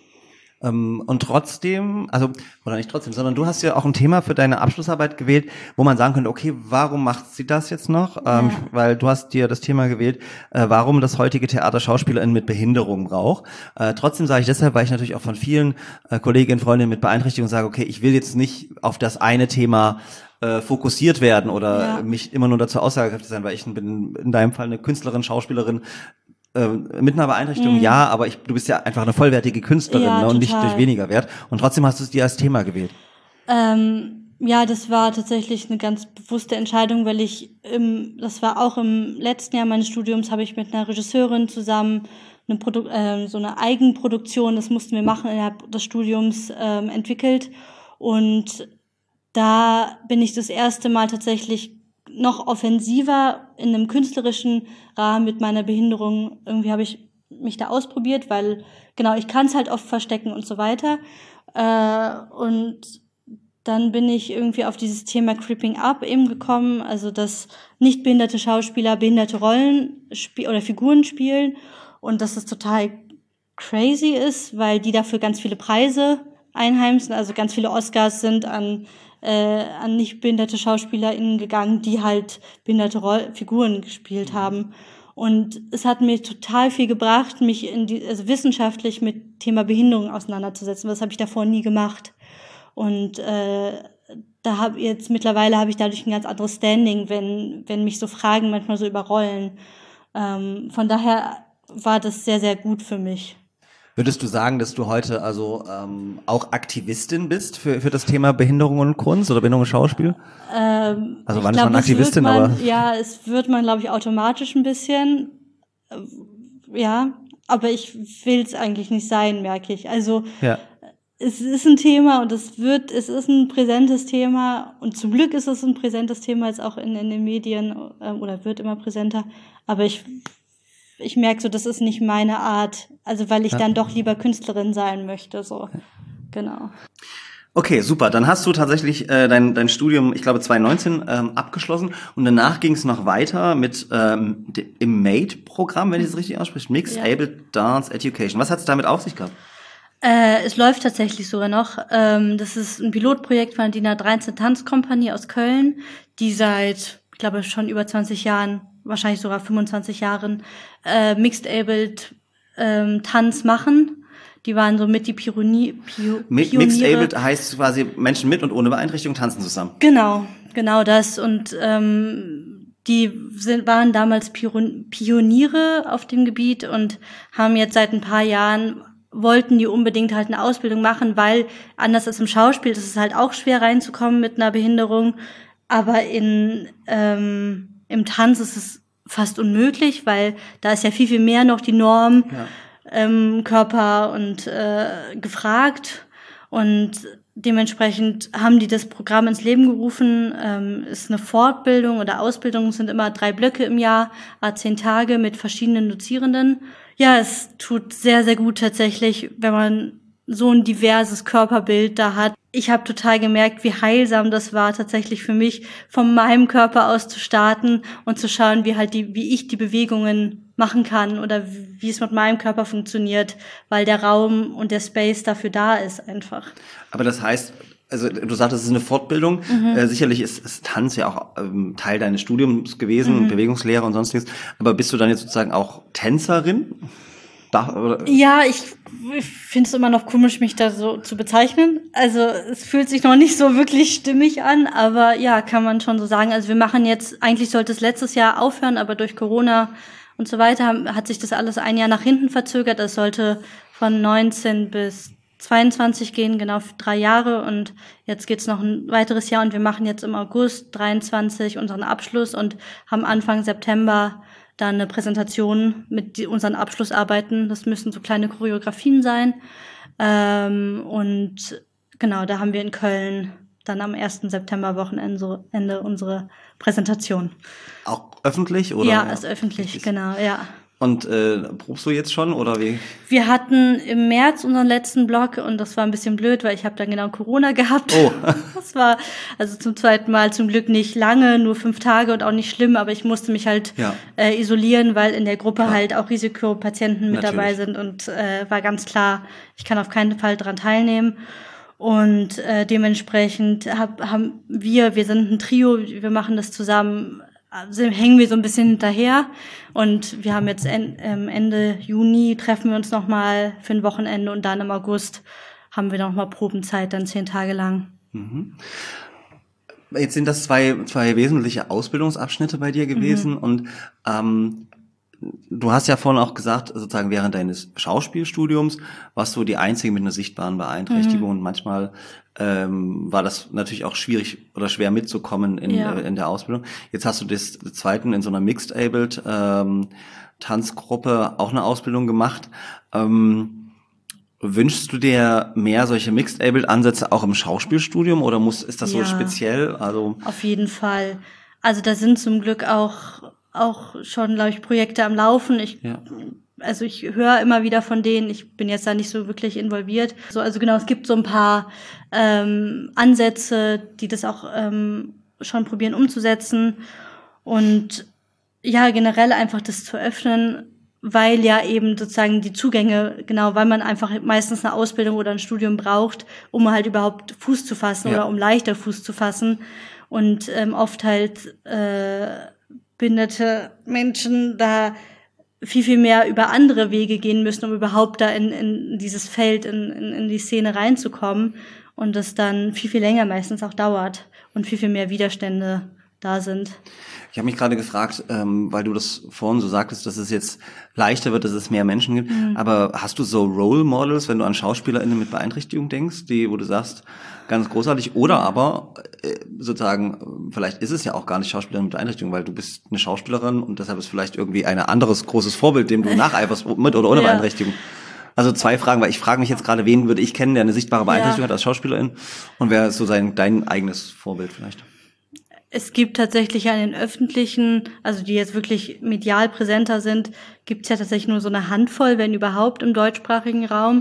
Und trotzdem, also, oder nicht trotzdem, sondern du hast ja auch ein Thema für deine Abschlussarbeit gewählt, wo man sagen könnte, okay, warum macht sie das jetzt noch? Weil du hast dir das Thema gewählt, warum das heutige Theater SchauspielerInnen mit Behinderung braucht. Trotzdem sage ich deshalb, weil ich natürlich auch von vielen Kolleginnen, Freundinnen mit Beeinträchtigung sage, okay, ich will jetzt nicht auf das eine Thema fokussiert werden oder mich immer nur dazu aussagekräftig sein, weil ich bin in deinem Fall eine Künstlerin, Schauspielerin, mit einer Beeinträchtigung, aber du bist ja einfach eine vollwertige Künstlerin, ne, und nicht durch weniger Wert. Und trotzdem hast du es dir als Thema gewählt. Ja, das war tatsächlich eine ganz bewusste Entscheidung, weil das war auch im letzten Jahr meines Studiums, habe ich mit einer Regisseurin zusammen so eine Eigenproduktion, das mussten wir machen innerhalb des Studiums, entwickelt. Und da bin ich das erste Mal tatsächlich noch offensiver in einem künstlerischen Rahmen mit meiner Behinderung. Irgendwie habe ich mich da ausprobiert, weil, genau, ich kann es halt oft verstecken und so weiter. Und dann bin ich irgendwie auf dieses Thema Creeping Up eben gekommen, also dass nicht behinderte Schauspieler behinderte Rollen oder Figuren spielen und dass es total crazy ist, weil die dafür ganz viele Preise einheimsen, also ganz viele Oscars sind an nicht behinderte SchauspielerInnen gegangen, die halt behinderte Figuren gespielt haben. Und es hat mir total viel gebracht, mich also wissenschaftlich mit Thema Behinderung auseinanderzusetzen. Das habe ich davor nie gemacht. Und mittlerweile habe ich dadurch ein ganz anderes Standing, wenn mich so Fragen manchmal so überrollen. Von daher war das sehr, sehr gut für mich. Würdest du sagen, dass du heute also auch Aktivistin bist für das Thema Behinderung und Kunst oder Behinderung und Schauspiel? Also wann ist man Aktivistin? Ja, es wird man, glaube ich, automatisch ein bisschen. Ja, aber ich will es eigentlich nicht sein, merke ich. Also es ist ein Thema und es ist ein präsentes Thema und zum Glück ist es ein präsentes Thema jetzt auch in den Medien oder wird immer präsenter. Aber ich merke so, das ist nicht meine Art, also weil ich dann doch lieber Künstlerin sein möchte, so. Genau. Okay, super. Dann hast du tatsächlich dein Studium, ich glaube 2019, abgeschlossen und danach ging es noch weiter mit im MADE-Programm, wenn ich es richtig ausspreche, Mixed Able Dance Education. Was hat es damit auf sich gehabt? Es läuft tatsächlich sogar noch. Das ist ein Pilotprojekt von der DIN A13 Tanzkompanie aus Köln, die seit, ich glaube, schon über 20 Jahren, wahrscheinlich sogar 25 Jahren, Mixed Abled Tanz machen. Die waren so mit die Pioniere. Mixed Abled heißt quasi Menschen mit und ohne Beeinträchtigung tanzen zusammen. Genau das. Und die waren damals Pioniere auf dem Gebiet und haben jetzt seit ein paar Jahren, wollten die unbedingt halt eine Ausbildung machen, weil anders als im Schauspiel ist es halt auch schwer reinzukommen mit einer Behinderung. Aber im Tanz ist es fast unmöglich, weil da ist ja viel, viel mehr noch die Norm, Körper und gefragt. Und dementsprechend haben die das Programm ins Leben gerufen. Ist eine Fortbildung oder Ausbildung, es sind immer 3 Blöcke im Jahr, 10 Tage mit verschiedenen Dozierenden. Ja, es tut sehr, sehr gut tatsächlich, wenn man so ein diverses Körperbild da hat. Ich habe total gemerkt, wie heilsam das war tatsächlich für mich, von meinem Körper aus zu starten und zu schauen, wie ich die Bewegungen machen kann oder wie es mit meinem Körper funktioniert, weil der Raum und der Space dafür da ist einfach. Aber das heißt, also du sagtest, es ist eine Fortbildung. Sicherlich ist Tanz ja auch Teil deines Studiums gewesen, Bewegungslehre und sonstiges. Aber bist du dann jetzt sozusagen auch Tänzerin? Ja, ich finde es immer noch komisch, mich da so zu bezeichnen. Also es fühlt sich noch nicht so wirklich stimmig an, aber ja, kann man schon so sagen. Also wir machen jetzt, eigentlich sollte es letztes Jahr aufhören, aber durch Corona und so weiter hat sich das alles ein Jahr nach hinten verzögert. Es sollte von 19 bis 22 gehen, genau 3 Jahre, und jetzt geht's noch ein weiteres Jahr und wir machen jetzt im August 23 unseren Abschluss und haben Anfang September dann eine Präsentation mit unseren Abschlussarbeiten. Das müssen so kleine Choreografien sein. Und genau, da haben wir in Köln dann am 1. September-Wochenende unsere Präsentation. Auch öffentlich, oder? Ja, ist öffentlich, genau, ja. Und probst du jetzt schon, oder wie? Wir hatten im März unseren letzten Block und das war ein bisschen blöd, weil ich habe dann genau Corona gehabt. Oh. Das war also zum zweiten Mal zum Glück nicht lange, nur 5 Tage und auch nicht schlimm, aber ich musste mich halt isolieren, weil in der Gruppe halt auch Risikopatienten mit dabei sind und war ganz klar, ich kann auf keinen Fall dran teilnehmen. Und dementsprechend wir sind ein Trio, wir machen das zusammen, hängen wir so ein bisschen hinterher und wir haben jetzt Ende Juni treffen wir uns nochmal für ein Wochenende und dann im August haben wir nochmal Probenzeit, dann 10 Tage lang. Jetzt sind das zwei wesentliche Ausbildungsabschnitte bei dir gewesen und du hast ja vorhin auch gesagt, sozusagen während deines Schauspielstudiums warst du die Einzige mit einer sichtbaren Beeinträchtigung und manchmal war das natürlich auch schwierig oder schwer mitzukommen in der Ausbildung. Jetzt hast du des Zweiten in so einer Mixed-Abled Tanzgruppe auch eine Ausbildung gemacht. Wünschst du dir mehr solche Mixed-Abled-Ansätze auch im Schauspielstudium oder ist das so speziell? Also auf jeden Fall. Also da sind zum Glück auch schon, glaube ich, Projekte am Laufen. Also ich höre immer wieder von denen, ich bin jetzt da nicht so wirklich involviert. Also genau, es gibt so ein paar Ansätze, die das auch schon probieren umzusetzen. Und ja, generell einfach das zu öffnen, weil ja eben sozusagen die Zugänge, genau, weil man einfach meistens eine Ausbildung oder ein Studium braucht, um halt überhaupt Fuß zu fassen oder um leichter Fuß zu fassen. Und oft halt behinderte Menschen da viel, viel mehr über andere Wege gehen müssen, um überhaupt da in dieses Feld, in die Szene reinzukommen. Und das dann viel, viel länger meistens auch dauert und viel, viel mehr Widerstände da sind. Ich habe mich gerade gefragt, weil du das vorhin so sagtest, dass es jetzt leichter wird, dass es mehr Menschen gibt. Aber hast du so Role Models, wenn du an SchauspielerInnen mit Beeinträchtigung denkst, wo du sagst, ganz großartig, oder aber sozusagen, vielleicht ist es ja auch gar nicht Schauspielerin mit Beeinträchtigung, weil du bist eine Schauspielerin und deshalb ist vielleicht irgendwie ein anderes großes Vorbild, dem du nacheiferst, mit oder ohne Beeinträchtigung. Also 2 Fragen, weil ich frage mich jetzt gerade, wen würde ich kennen, der eine sichtbare Beeinträchtigung hat als Schauspielerin, und wer ist so dein eigenes Vorbild vielleicht? Es gibt tatsächlich an den öffentlichen, also die jetzt wirklich medial präsenter sind, gibt es ja tatsächlich nur so eine Handvoll, wenn überhaupt, im deutschsprachigen Raum.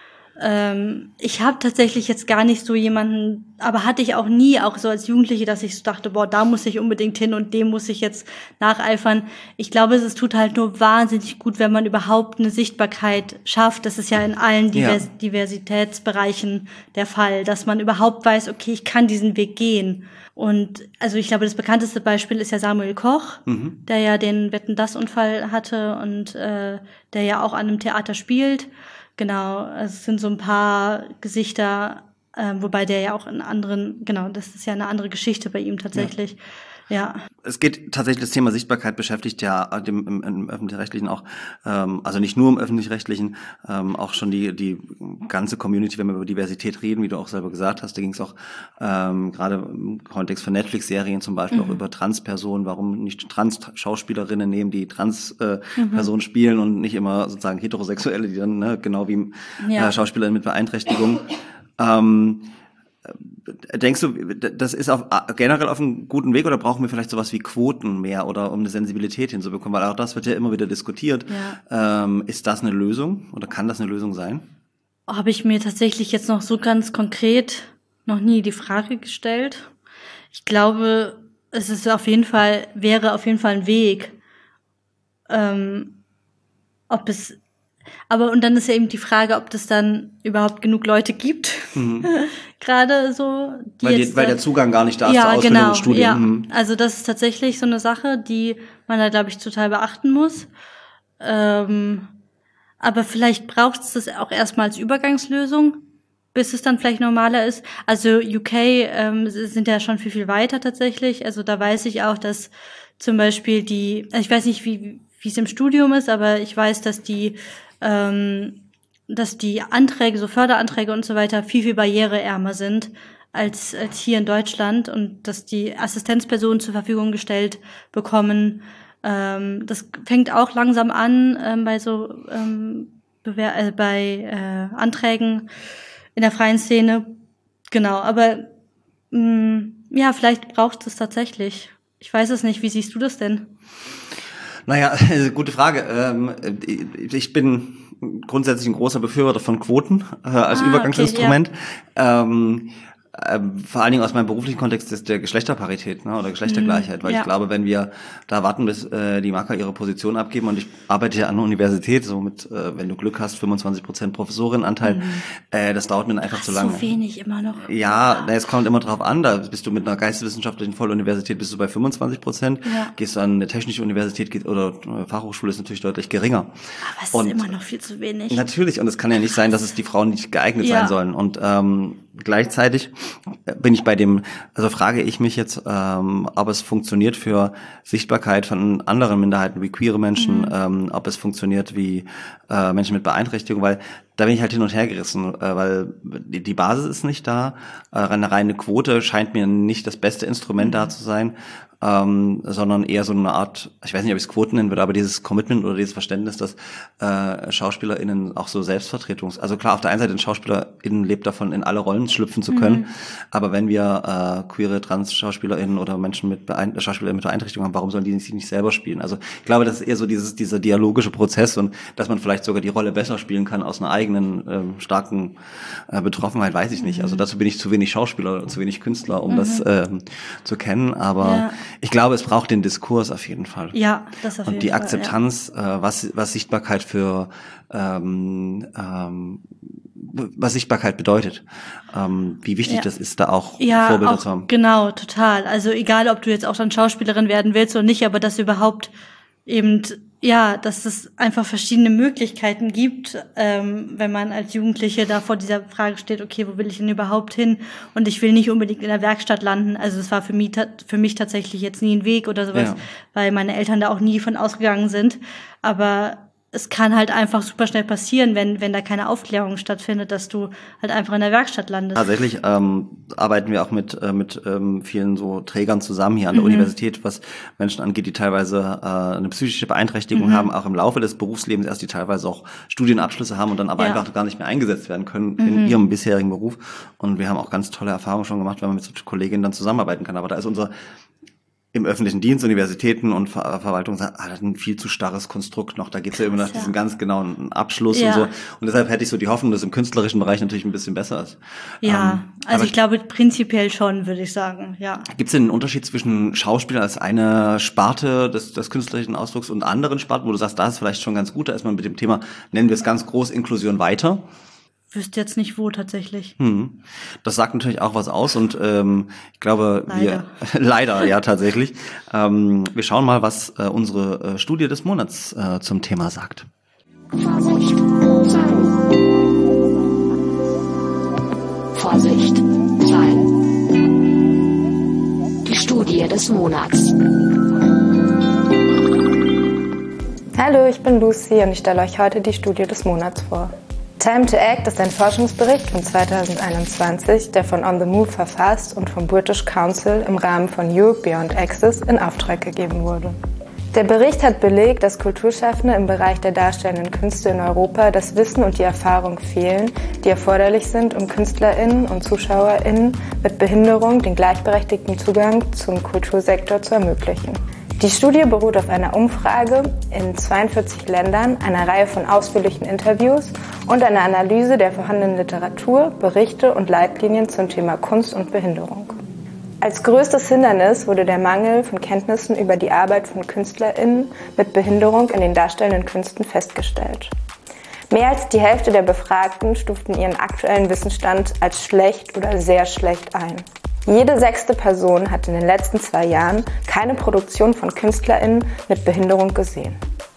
Ich habe tatsächlich jetzt gar nicht so jemanden, aber hatte ich auch nie, auch so als Jugendliche, dass ich so dachte, da muss ich unbedingt hin und dem muss ich jetzt nacheifern. Ich glaube, es tut halt nur wahnsinnig gut, wenn man überhaupt eine Sichtbarkeit schafft. Das ist ja in allen Diversitätsbereichen der Fall, dass man überhaupt weiß, okay, ich kann diesen Weg gehen. Und also ich glaube, das bekannteste Beispiel ist ja Samuel Koch, der ja den Wetten-dass-Unfall hatte und der ja auch an einem Theater spielt. Genau, es sind so ein paar Gesichter, wobei der ja auch in anderen, genau, das ist ja eine andere Geschichte bei ihm tatsächlich. Ja. Es geht tatsächlich, das Thema Sichtbarkeit beschäftigt ja im Öffentlich-Rechtlichen auch, also nicht nur im Öffentlich-Rechtlichen, auch schon die ganze Community, wenn wir über Diversität reden, wie du auch selber gesagt hast, da ging es auch gerade im Kontext von Netflix-Serien zum Beispiel auch über Trans-Personen, warum nicht Trans-Schauspielerinnen nehmen, die Trans-Personen spielen und nicht immer sozusagen Heterosexuelle, die dann, genau wie Schauspielerinnen mit Beeinträchtigung. Denkst du, das ist generell auf einem guten Weg oder brauchen wir vielleicht sowas wie Quoten mehr oder um eine Sensibilität hinzubekommen? Weil auch das wird ja immer wieder diskutiert. Ja. Ist das eine Lösung oder kann das eine Lösung sein? Habe ich mir tatsächlich jetzt noch so ganz konkret noch nie die Frage gestellt. Ich glaube, es ist wäre auf jeden Fall ein Weg. Und dann ist ja eben die Frage, ob das dann überhaupt genug Leute gibt. Gerade so. Weil der Zugang gar nicht da ist zur Ausbildung und Studium. Ja, also das ist tatsächlich so eine Sache, die man da, glaube ich, total beachten muss. Aber vielleicht braucht es das auch erstmal als Übergangslösung, bis es dann vielleicht normaler ist. Also UK sind ja schon viel weiter tatsächlich. Also da weiß ich auch, dass zum Beispiel ich weiß nicht, wie es im Studium ist, aber ich weiß, dass die Anträge, so Förderanträge und so weiter, viel barriereärmer sind als hier in Deutschland und dass die Assistenzpersonen zur Verfügung gestellt bekommen. Das fängt auch langsam an bei so Anträgen in der freien Szene. Genau, aber vielleicht braucht es tatsächlich. Ich weiß es nicht. Wie siehst du das denn? Naja, gute Frage. Ich bin grundsätzlich ein großer Befürworter von Quoten als Übergangsinstrument. Okay, ja. Vor allen Dingen aus meinem beruflichen Kontext ist der Geschlechterparität, oder Geschlechtergleichheit, weil ich glaube, wenn wir da warten, bis die Marker ihre Position abgeben, und ich arbeite ja an der Universität, so mit, wenn du Glück hast, 25% Professorinnenanteil, das dauert mir einfach zu lange. So wenig immer noch. Ja, es kommt immer drauf an, da bist du mit einer geisteswissenschaftlichen Volluniversität bist du bei 25%, gehst du an eine technische Universität oder Fachhochschule ist natürlich deutlich geringer. Aber es ist immer noch viel zu wenig. Natürlich, und es kann ja nicht sein, dass es die Frauen nicht geeignet sein sollen, und gleichzeitig bin ich frage ich mich jetzt, ob es funktioniert für Sichtbarkeit von anderen Minderheiten wie queere Menschen, ob es funktioniert wie Menschen mit Beeinträchtigung, weil da bin ich halt hin und her gerissen, weil die Basis ist nicht da. Eine reine Quote scheint mir nicht das beste Instrument da zu sein, sondern eher so eine Art, ich weiß nicht, ob ich es Quoten nennen würde, aber dieses Commitment oder dieses Verständnis, dass SchauspielerInnen auch so also klar, auf der einen Seite ein SchauspielerInnen lebt davon, in alle Rollen schlüpfen zu können, aber wenn wir queere Trans-SchauspielerInnen oder Menschen Schauspieler mit Beeinträchtigung haben, warum sollen die sich nicht selber spielen? Also ich glaube, das ist eher so dieser dialogische Prozess und dass man vielleicht sogar die Rolle besser spielen kann aus einer eigenen starken Betroffenheit, weiß ich nicht. Also dazu bin ich zu wenig Schauspieler und zu wenig Künstler, um das zu kennen, aber ich glaube, es braucht den Diskurs auf jeden Fall. Ja, das auf jeden Fall. Und die Akzeptanz, was Sichtbarkeit was Sichtbarkeit bedeutet. Wie wichtig das ist, da auch Vorbilder zu haben. Genau, total. Also egal, ob du jetzt auch dann Schauspielerin werden willst oder nicht, aber dass überhaupt eben, dass es einfach verschiedene Möglichkeiten gibt, wenn man als Jugendliche da vor dieser Frage steht, okay, wo will ich denn überhaupt hin? Und ich will nicht unbedingt in der Werkstatt landen. Also es war für mich tatsächlich jetzt nie ein Weg oder sowas, weil meine Eltern da auch nie von ausgegangen sind. Aber es kann halt einfach super schnell passieren, wenn da keine Aufklärung stattfindet, dass du halt einfach in der Werkstatt landest. Tatsächlich arbeiten wir auch mit vielen so Trägern zusammen hier an der Universität, was Menschen angeht, die teilweise eine psychische Beeinträchtigung haben, auch im Laufe des Berufslebens erst, die teilweise auch Studienabschlüsse haben und dann aber einfach gar nicht mehr eingesetzt werden können in ihrem bisherigen Beruf. Und wir haben auch ganz tolle Erfahrungen schon gemacht, wenn man mit so Kolleginnen dann zusammenarbeiten kann. Aber da ist im öffentlichen Dienst, Universitäten und Verwaltung das ist ein viel zu starres Konstrukt noch. Da geht's ja immer nach diesem ganz genauen Abschluss und so. Und deshalb hätte ich so die Hoffnung, dass im künstlerischen Bereich natürlich ein bisschen besser ist. Ja, also ich glaube prinzipiell schon, würde ich sagen, ja. Gibt es denn einen Unterschied zwischen Schauspieler als eine Sparte des künstlerischen Ausdrucks und anderen Sparten, wo du sagst, da ist vielleicht schon ganz gut, da ist man mit dem Thema, nennen wir es ganz groß, Inklusion weiter? Wüsste jetzt nicht wo tatsächlich. Das sagt natürlich auch was aus und ich glaube, leider ja tatsächlich. Wir schauen mal, was unsere Studie des Monats zum Thema sagt. Vorsicht. Vorsicht. 2. Die Studie des Monats. Hallo, ich bin Lucy und ich stelle euch heute die Studie des Monats vor. Time to Act ist ein Forschungsbericht von 2021, der von On the Move verfasst und vom British Council im Rahmen von Europe Beyond Access in Auftrag gegeben wurde. Der Bericht hat belegt, dass Kulturschaffende im Bereich der darstellenden Künste in Europa das Wissen und die Erfahrung fehlen, die erforderlich sind, um KünstlerInnen und ZuschauerInnen mit Behinderung den gleichberechtigten Zugang zum Kultursektor zu ermöglichen. Die Studie beruht auf einer Umfrage in 42 Ländern, einer Reihe von ausführlichen Interviews und einer Analyse der vorhandenen Literatur, Berichte und Leitlinien zum Thema Kunst und Behinderung. Als größtes Hindernis wurde der Mangel von Kenntnissen über die Arbeit von KünstlerInnen mit Behinderung in den darstellenden Künsten festgestellt. Mehr als die Hälfte der Befragten stuften ihren aktuellen Wissensstand als schlecht oder sehr schlecht ein. Jede 6. Person hat in den letzten 2 Jahren keine Produktion von KünstlerInnen mit Behinderung gesehen.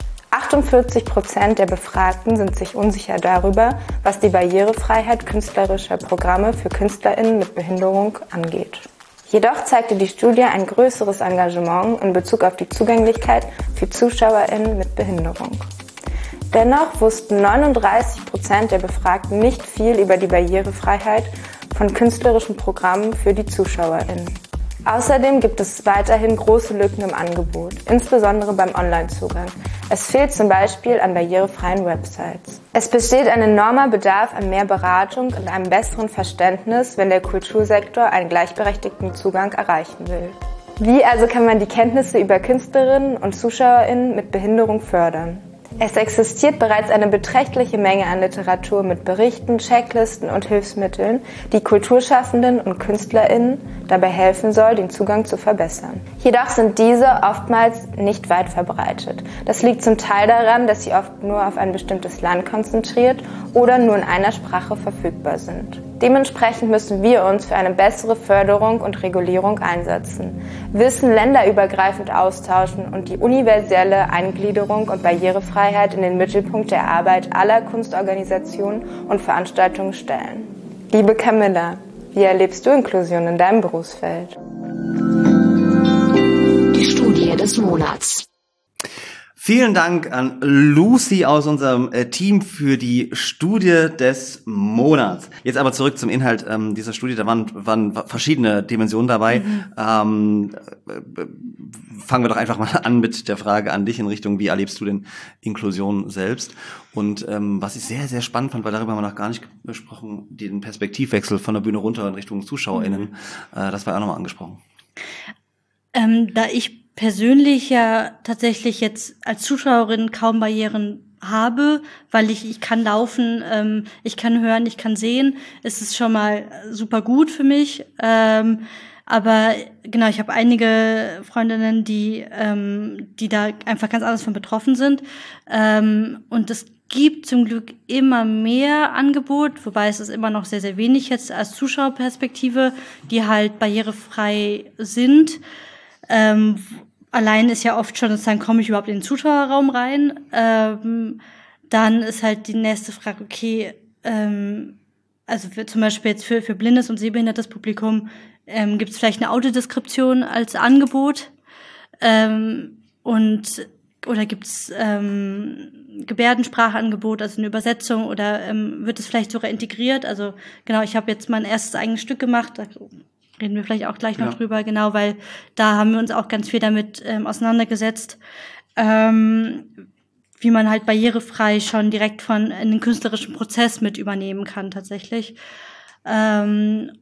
48% der Befragten sind sich unsicher darüber, was die Barrierefreiheit künstlerischer Programme für KünstlerInnen mit Behinderung angeht. Jedoch zeigte die Studie ein größeres Engagement in Bezug auf die Zugänglichkeit für ZuschauerInnen mit Behinderung. Dennoch wussten 39% der Befragten nicht viel über die Barrierefreiheit von künstlerischen Programmen für die ZuschauerInnen. Außerdem gibt es weiterhin große Lücken im Angebot, insbesondere beim Online-Zugang. Es fehlt zum Beispiel an barrierefreien Websites. Es besteht ein enormer Bedarf an mehr Beratung und einem besseren Verständnis, wenn der Kultursektor einen gleichberechtigten Zugang erreichen will. Wie also kann man die Kenntnisse über Künstlerinnen und ZuschauerInnen mit Behinderung fördern? Es existiert bereits eine beträchtliche Menge an Literatur mit Berichten, Checklisten und Hilfsmitteln, die Kulturschaffenden und KünstlerInnen dabei helfen soll, den Zugang zu verbessern. Jedoch sind diese oftmals nicht weit verbreitet. Das liegt zum Teil daran, dass sie oft nur auf ein bestimmtes Land konzentriert oder nur in einer Sprache verfügbar sind. Dementsprechend müssen wir uns für eine bessere Förderung und Regulierung einsetzen, Wissen länderübergreifend austauschen und die universelle Eingliederung und Barrierefreiheit in den Mittelpunkt der Arbeit aller Kunstorganisationen und Veranstaltungen stellen. Liebe Camilla, wie erlebst du Inklusion in deinem Berufsfeld? Die Studie des Monats. Vielen Dank an Lucy aus unserem Team für die Studie des Monats. Jetzt aber zurück zum Inhalt dieser Studie. Da waren verschiedene Dimensionen dabei. Fangen wir doch einfach mal an mit der Frage an dich in Richtung, wie erlebst du denn Inklusion selbst? Und was ich sehr, sehr spannend fand, weil darüber haben wir noch gar nicht gesprochen, den Perspektivwechsel von der Bühne runter in Richtung ZuschauerInnen, das war auch nochmal angesprochen. Da ich persönlich ja tatsächlich jetzt als Zuschauerin kaum Barrieren habe, weil ich kann laufen, ich kann hören, ich kann sehen, ist es schon mal super gut für mich. Aber genau, ich habe einige Freundinnen, die da einfach ganz anders von betroffen sind. Und es gibt zum Glück immer mehr Angebot, wobei es ist immer noch sehr, sehr wenig jetzt als Zuschauerperspektive, die halt barrierefrei sind. Allein ist ja oft schon, sozusagen, komme ich überhaupt in den Zuschauerraum rein? Dann ist halt die nächste Frage, okay, also zum Beispiel jetzt für blindes und sehbehindertes Publikum gibt es vielleicht eine Audiodeskription als Angebot oder gibt es Gebärdensprachangebot, also eine Übersetzung, oder wird es vielleicht sogar integriert? Also genau, ich habe jetzt mein erstes eigenes Stück gemacht, da reden wir vielleicht auch gleich noch drüber, genau, weil da haben wir uns auch ganz viel damit auseinandergesetzt, wie man halt barrierefrei schon direkt in den künstlerischen Prozess mit übernehmen kann tatsächlich. Genau,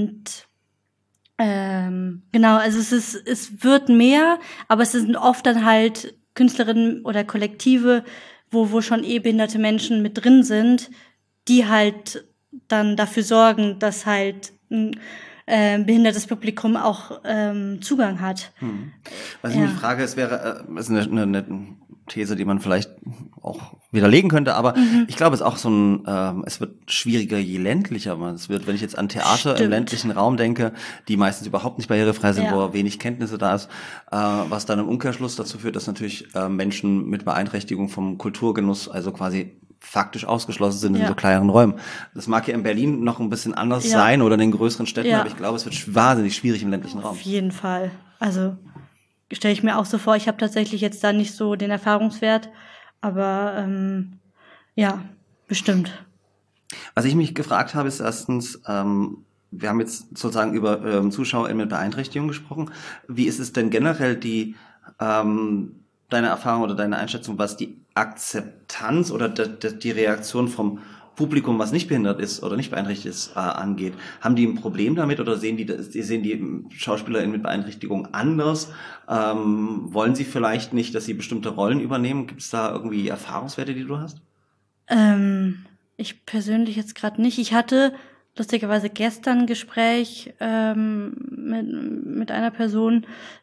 also es wird mehr, aber es sind oft dann halt Künstlerinnen oder Kollektive, wo schon behinderte Menschen mit drin sind, die halt dann dafür sorgen, dass halt behindertes Publikum auch Zugang hat. Was ich mich frage, es wäre ist eine These, die man vielleicht auch widerlegen könnte, aber ich glaube, es ist auch so es wird schwieriger, je ländlicher man es wird. Wenn ich jetzt an Theater im ländlichen Raum denke, die meistens überhaupt nicht barrierefrei sind, wo wenig Kenntnisse da ist, was dann im Umkehrschluss dazu führt, dass natürlich Menschen mit Beeinträchtigung vom Kulturgenuss, also quasi faktisch ausgeschlossen sind in so kleineren Räumen. Das mag ja in Berlin noch ein bisschen anders sein oder in den größeren Städten, aber ich glaube, es wird wahnsinnig schwierig im ländlichen Raum. Auf jeden Fall. Also stelle ich mir auch so vor, ich habe tatsächlich jetzt da nicht so den Erfahrungswert, aber ja, bestimmt. Was ich mich gefragt habe, ist erstens, wir haben jetzt sozusagen über ZuschauerInnen mit Beeinträchtigung gesprochen. Wie ist es denn generell deine Erfahrung oder deine Einschätzung, was die Akzeptanz oder die Reaktion vom Publikum, was nicht behindert ist oder nicht beeinträchtigt ist, angeht? Haben die ein Problem damit oder sehen die SchauspielerInnen mit Beeinträchtigung anders? Wollen sie vielleicht nicht, dass sie bestimmte Rollen übernehmen? Gibt es da irgendwie Erfahrungswerte, die du hast? Ich persönlich jetzt gerade nicht. Ich hatte lustigerweise gestern ein Gespräch mit einer Person,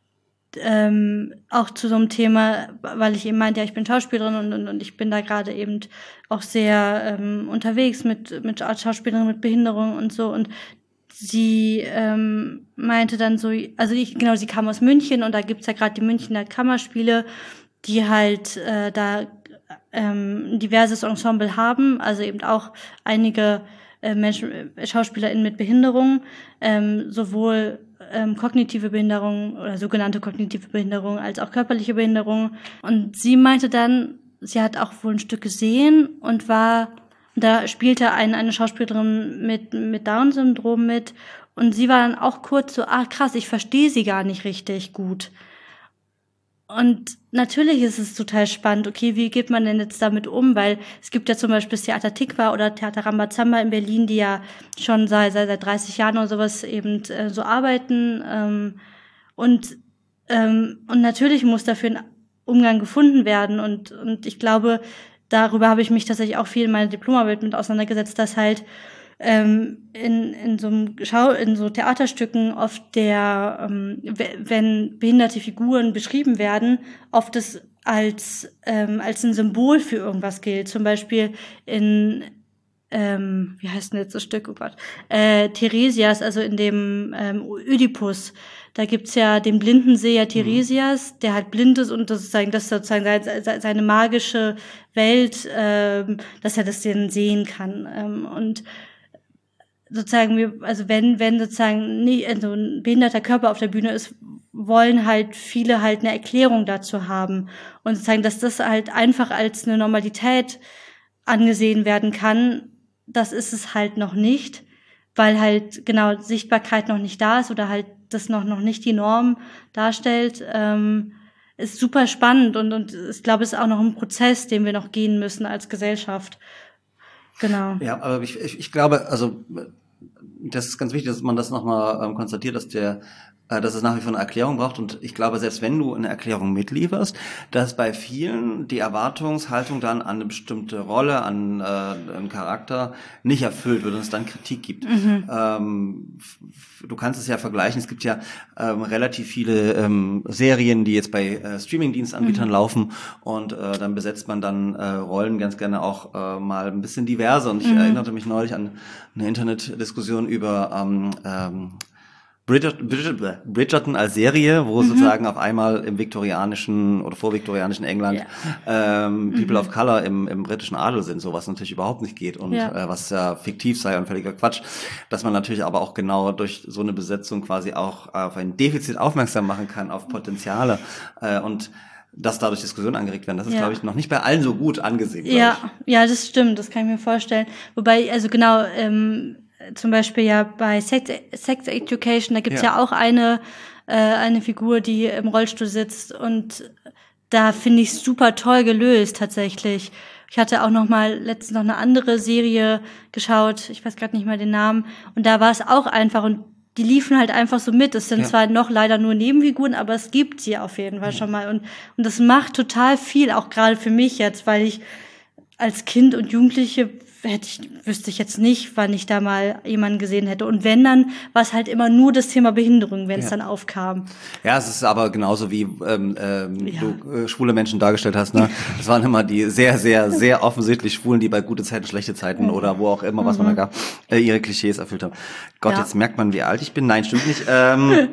auch zu so einem Thema, weil ich eben meinte, ja, ich bin Schauspielerin und ich bin da gerade eben auch sehr unterwegs mit Schauspielerinnen mit Behinderung und so. Und sie meinte dann so, sie kam aus München und da gibt's ja gerade die Münchner Kammerspiele, die halt da ein diverses Ensemble haben, also eben auch einige SchauspielerInnen mit Behinderung, sowohl kognitive Behinderung oder sogenannte kognitive Behinderung als auch körperliche Behinderung. Und sie meinte dann, sie hat auch wohl ein Stück gesehen und da spielte eine Schauspielerin mit Down-Syndrom mit und sie war dann auch kurz so, krass, ich verstehe sie gar nicht richtig gut. Und natürlich ist es total spannend, okay, wie geht man denn jetzt damit um? Weil es gibt ja zum Beispiel das Theater Tikva oder Theater Rambazamba in Berlin, die ja schon seit 30 Jahren oder sowas eben so arbeiten. Und natürlich muss dafür ein Umgang gefunden werden. Und ich glaube, darüber habe ich mich tatsächlich auch viel in meiner Diplomarbeit mit auseinandergesetzt, dass halt in so Theaterstücken oft wenn behinderte Figuren beschrieben werden, oft es als ein Symbol für irgendwas gilt. Zum Beispiel in wie heißt denn jetzt das Stück? Oh Gott. Theresias, also in dem Ödipus. Da gibt's ja den blinden Seher Theresias, der halt blind ist und das ist sozusagen seine magische Welt, dass er das denn sehen kann. Und sozusagen, wenn sozusagen so ein behinderter Körper auf der Bühne ist, wollen halt viele halt eine Erklärung dazu haben. Und sozusagen, dass das halt einfach als eine Normalität angesehen werden kann, das ist es halt noch nicht, weil halt genau Sichtbarkeit noch nicht da ist oder halt das noch nicht die Norm darstellt. Ist super spannend und ich glaube, es ist auch noch ein Prozess, den wir noch gehen müssen als Gesellschaft. Genau. Ja, aber ich glaube, also das ist ganz wichtig, dass man das nochmal konstatiert, dass es nach wie vor eine Erklärung braucht. Und ich glaube, selbst wenn du eine Erklärung mitlieferst, dass bei vielen die Erwartungshaltung dann an eine bestimmte Rolle, an einen Charakter nicht erfüllt wird und es dann Kritik gibt. Du kannst es ja vergleichen. Es gibt ja relativ viele Serien, die jetzt bei Streaming-Dienstanbietern laufen und dann besetzt man dann Rollen ganz gerne auch mal ein bisschen diverser. Und ich erinnerte mich neulich an eine Internetdiskussion über Bridgerton als Serie, wo sozusagen auf einmal im viktorianischen oder vorviktorianischen England People of Color im britischen Adel sind, so was natürlich überhaupt nicht geht und was ja fiktiv sei und völliger Quatsch, dass man natürlich aber auch genau durch so eine Besetzung quasi auch auf ein Defizit aufmerksam machen kann, auf Potenziale und dass dadurch Diskussionen angeregt werden. Das ist, glaube ich, noch nicht bei allen so gut angesehen. Ja, das stimmt, das kann ich mir vorstellen. Wobei, also genau, zum Beispiel ja bei Sex Education, da gibt's ja auch eine Figur, die im Rollstuhl sitzt und da finde ich super toll gelöst tatsächlich. Ich hatte auch letztens noch eine andere Serie geschaut, ich weiß gerade nicht mehr den Namen, und da war es auch einfach und die liefen halt einfach so mit. Es sind zwar noch leider nur Nebenfiguren, aber es gibt sie auf jeden Fall schon mal und das macht total viel, auch gerade für mich jetzt, weil ich als Kind und Jugendliche wüsste ich jetzt nicht, wann ich da mal jemanden gesehen hätte. Und wenn, dann war es halt immer nur das Thema Behinderung, wenn es dann aufkam. Ja, es ist aber genauso wie du schwule Menschen dargestellt hast. Ne? Das waren immer die sehr, sehr, sehr offensichtlich Schwulen, die bei gute Zeiten, schlechte Zeiten oder wo auch immer, was man da gab, ihre Klischees erfüllt haben. Gott, jetzt merkt man, wie alt ich bin. Nein, stimmt nicht.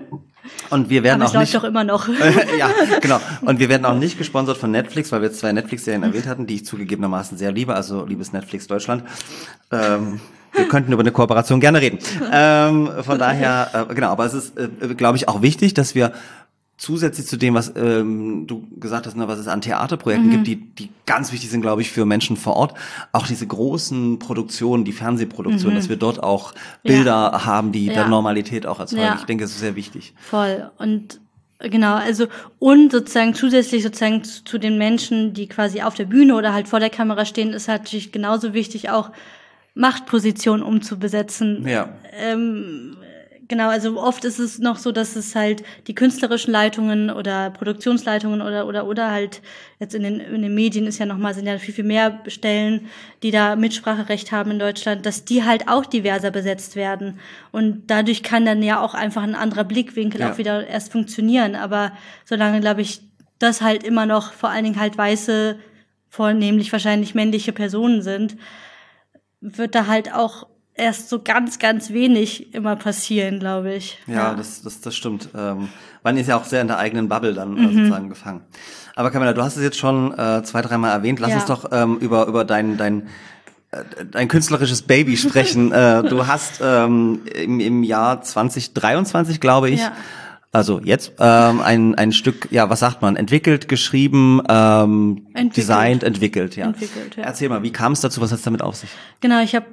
Und wir werden Aber auch es nicht läuft doch immer noch. ja, genau. Und wir werden auch nicht gesponsert von Netflix, weil wir 2 Netflix-Serien erwähnt hatten, die ich zugegebenermaßen sehr liebe. Also liebes Netflix Deutschland. Wir könnten über eine Kooperation gerne reden. Von daher, genau. Aber es ist, glaube ich, auch wichtig, dass wir zusätzlich zu dem, was du gesagt hast, ne, was es an Theaterprojekten gibt, die ganz wichtig sind, glaube ich, für Menschen vor Ort, auch diese großen Produktionen, die Fernsehproduktionen, dass wir dort auch Bilder haben, die der Normalität auch erzeugen. Ja. Ich denke, es ist sehr wichtig. Voll. Und genau, also und sozusagen zusätzlich sozusagen zu den Menschen, die quasi auf der Bühne oder halt vor der Kamera stehen, ist halt natürlich genauso wichtig, auch Machtpositionen umzubesetzen. Ja. Genau, also oft ist es noch so, dass es halt die künstlerischen Leitungen oder Produktionsleitungen oder halt jetzt in den Medien ist ja nochmal, sind ja viel mehr Stellen, die da Mitspracherecht haben in Deutschland, dass die halt auch diverser besetzt werden. Und dadurch kann dann ja auch einfach ein anderer Blickwinkel auch wieder erst funktionieren. Aber solange, glaube ich, das halt immer noch vor allen Dingen halt weiße, vornehmlich wahrscheinlich männliche Personen sind, wird da halt auch erst so ganz, ganz wenig immer passieren, glaube ich. Ja, das stimmt. Man ist ja auch sehr in der eigenen Bubble dann sozusagen gefangen. Aber Camilla, du hast es jetzt schon 2-3 Mal erwähnt. Lass uns doch über dein künstlerisches Baby sprechen. Du hast im Jahr 2023, glaube ich, also jetzt ein Stück, ja, was sagt man, entwickelt, geschrieben, designt, entwickelt. Ja. Erzähl mal, wie kam es dazu, was hat es damit auf sich? Genau, ich habe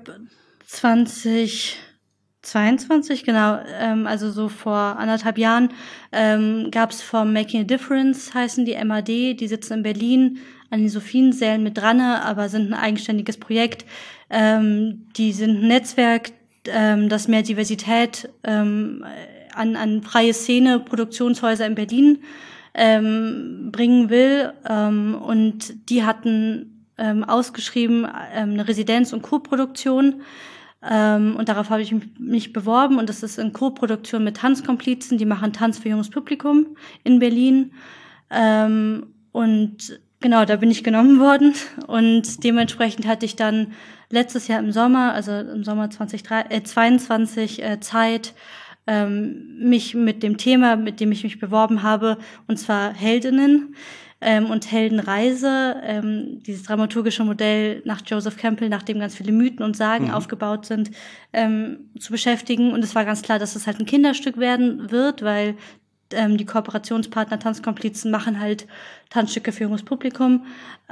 2022, genau, also so vor 1,5 Jahren, gab es vom Making a Difference, heißen die MAD, die sitzen in Berlin an den Sophiensälen mit dran, aber sind ein eigenständiges Projekt. Die sind ein Netzwerk, das mehr Diversität an freie Szene, Produktionshäuser in Berlin bringen will. Und die hatten ausgeschrieben eine Residenz- und Co-Produktion. Und darauf habe ich mich beworben. Und das ist in Co-Produktion mit Tanzkomplizen. Die machen Tanz für junges Publikum in Berlin. Und genau, da bin ich genommen worden. Und dementsprechend hatte ich dann letztes Jahr im Sommer, also im Sommer 2022, Zeit, mich mit dem Thema, mit dem ich mich beworben habe, und zwar Heldinnen und Heldenreise, dieses dramaturgische Modell nach Joseph Campbell, nach dem ganz viele Mythen und Sagen aufgebaut sind, zu beschäftigen. Und es war ganz klar, dass es halt ein Kinderstück werden wird, weil die Kooperationspartner Tanzkomplizen machen halt Tanzstücke für junges Publikum.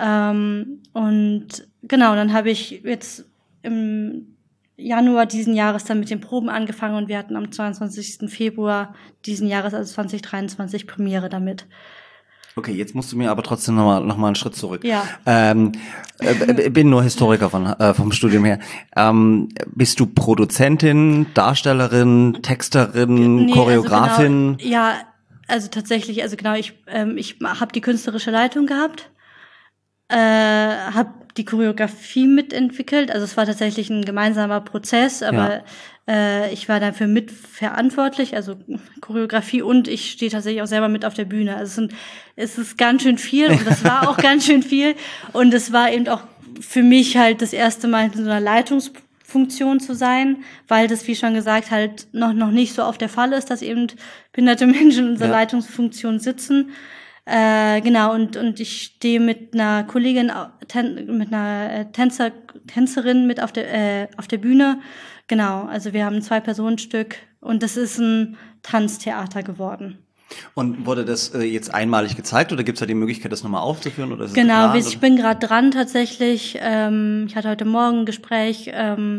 Und genau, dann habe ich jetzt im Januar diesen Jahres dann mit den Proben angefangen und wir hatten am 22. Februar diesen Jahres, also 2023, Premiere damit. Okay, jetzt musst du mir aber trotzdem noch mal einen Schritt zurück. Ja. Bin nur Historiker vom Studium her. Bist du Produzentin, Darstellerin, Texterin, Choreografin? Also genau, ja, also tatsächlich, also genau, ich habe die künstlerische Leitung gehabt, habe die Choreografie mitentwickelt. Also es war tatsächlich ein gemeinsamer Prozess, aber ich war dafür mitverantwortlich, also Choreografie, und ich stehe tatsächlich auch selber mit auf der Bühne. Also es ist ganz schön viel und das war auch ganz schön viel. Und es war eben auch für mich halt das erste Mal in so einer Leitungsfunktion zu sein, weil das, wie schon gesagt, halt noch nicht so oft der Fall ist, dass eben behinderte Menschen in dieser Leitungsfunktion sitzen. Genau, und ich stehe mit einer Kollegin, mit einer Tänzerin mit auf der Bühne. Genau, also wir haben ein 2-Personen-Stück und das ist ein Tanztheater geworden. Und wurde das jetzt einmalig gezeigt oder gibt es da die Möglichkeit, das nochmal aufzuführen? Oder ist es Genau, geplant, ich bin gerade dran tatsächlich. Ich hatte heute Morgen ein Gespräch.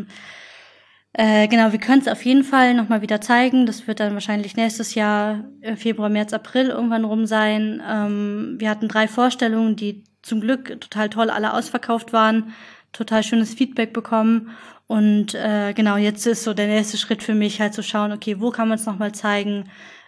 Genau, wir können es auf jeden Fall nochmal wieder zeigen. Das wird dann wahrscheinlich nächstes Jahr, Februar, März, April irgendwann rum sein. Wir hatten 3 Vorstellungen, die zum Glück total toll alle ausverkauft waren. Total schönes Feedback bekommen. Und genau, jetzt ist so der nächste Schritt für mich halt zu schauen, okay, wo kann man es nochmal zeigen,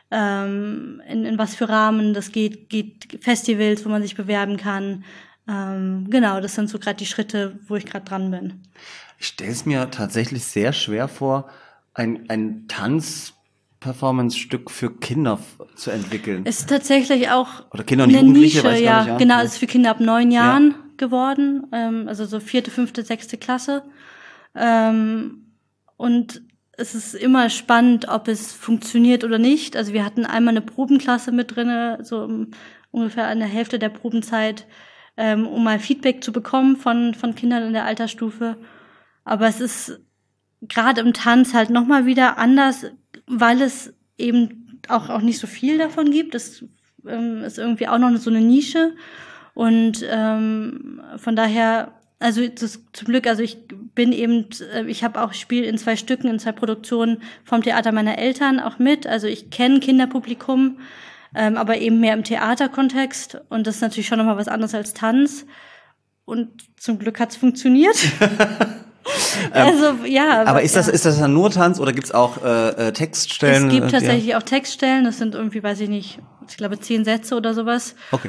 in was für Rahmen das geht Festivals, wo man sich bewerben kann. Genau, das sind so gerade die Schritte, wo ich gerade dran bin. Ich stelle es mir tatsächlich sehr schwer vor, ein Tanz-Performance-Stück für Kinder zu entwickeln. Es ist tatsächlich auch oder Kinder und eine Jugendliche, Nische, weiß ja. Genau, es ist für Kinder ab 9 Jahren geworden, also so 4., 5., 6. Klasse. Und es ist immer spannend, ob es funktioniert oder nicht. Also wir hatten einmal eine Probenklasse mit drinne, so ungefähr an der Hälfte der Probenzeit, um mal Feedback zu bekommen von Kindern in der Altersstufe. Aber es ist gerade im Tanz halt nochmal wieder anders, weil es eben auch nicht so viel davon gibt. Das ist irgendwie auch noch so eine Nische. Und von daher, also zum Glück, also ich spiele in 2 Stücken, in 2 Produktionen vom Theater meiner Eltern auch mit. Also ich kenne Kinderpublikum, aber eben mehr im Theaterkontext. Und das ist natürlich schon nochmal was anderes als Tanz. Und zum Glück hat's funktioniert. Also ja. Aber ist das dann nur Tanz oder gibt's auch Textstellen? Es gibt tatsächlich auch Textstellen. Das sind irgendwie, weiß ich nicht, ich glaube 10 Sätze oder sowas. Okay.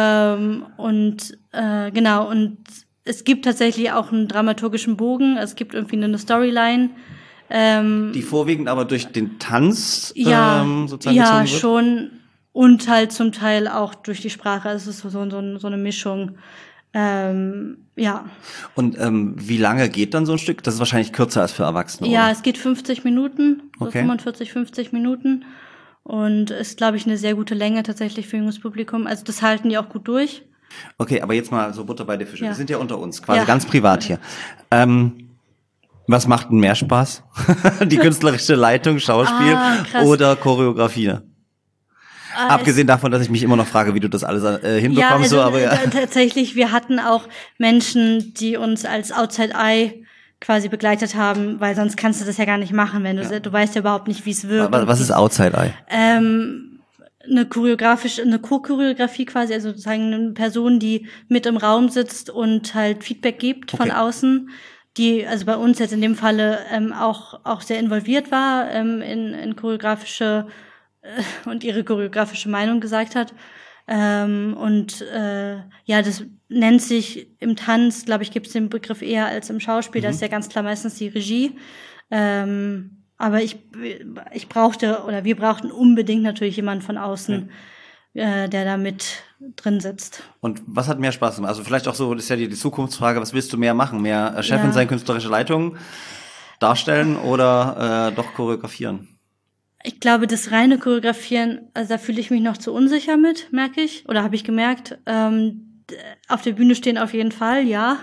Genau. Und es gibt tatsächlich auch einen dramaturgischen Bogen. Es gibt irgendwie eine Storyline. Die vorwiegend aber durch den Tanz sozusagen gezogen ja, wird? schon. Und halt zum Teil auch durch die Sprache. Also es ist so eine Mischung. Ja. Und wie lange geht dann so ein Stück? Das ist wahrscheinlich kürzer als für Erwachsene, Ja, oder? es geht 50 Minuten, so Okay. 45, 50 Minuten. Und ist, glaube ich, eine sehr gute Länge tatsächlich für junges Publikum. Also das halten die auch gut durch. Okay, aber jetzt mal so Butter bei den Fische. Ja. Wir sind ja unter uns, quasi Ja. ganz privat hier. Was macht denn mehr Spaß? Die künstlerische Leitung, Schauspiel krass. oder Choreografie? Abgesehen davon, dass ich mich immer noch frage, wie du das alles hinbekommst. Tatsächlich, wir hatten auch Menschen, die uns als Outside Eye quasi begleitet haben, weil sonst kannst du das ja gar nicht machen, wenn du weißt ja überhaupt nicht, wie es wirkt. Was ist Outside Eye? Eine Co-Choreografie quasi, also sozusagen eine Person, die mit im Raum sitzt und halt Feedback gibt von außen, die also bei uns jetzt in dem Falle auch sehr involviert war in choreografische und ihre choreografische Meinung gesagt hat. Das nennt sich im Tanz, glaube ich, gibt es den Begriff eher als im Schauspiel. Das ist ja ganz klar meistens die Regie. Aber wir brauchten unbedingt natürlich jemanden von außen, der da mit drin sitzt. Und was hat mehr Spaß gemacht? Also vielleicht auch so, das ist ja die Zukunftsfrage, was willst du mehr machen? Mehr Chefin sein, künstlerische Leitung darstellen oder doch choreografieren? Ich glaube, das reine Choreografieren, also da fühle ich mich noch zu unsicher mit, merke ich. Oder habe ich gemerkt. Auf der Bühne stehen auf jeden Fall, ja.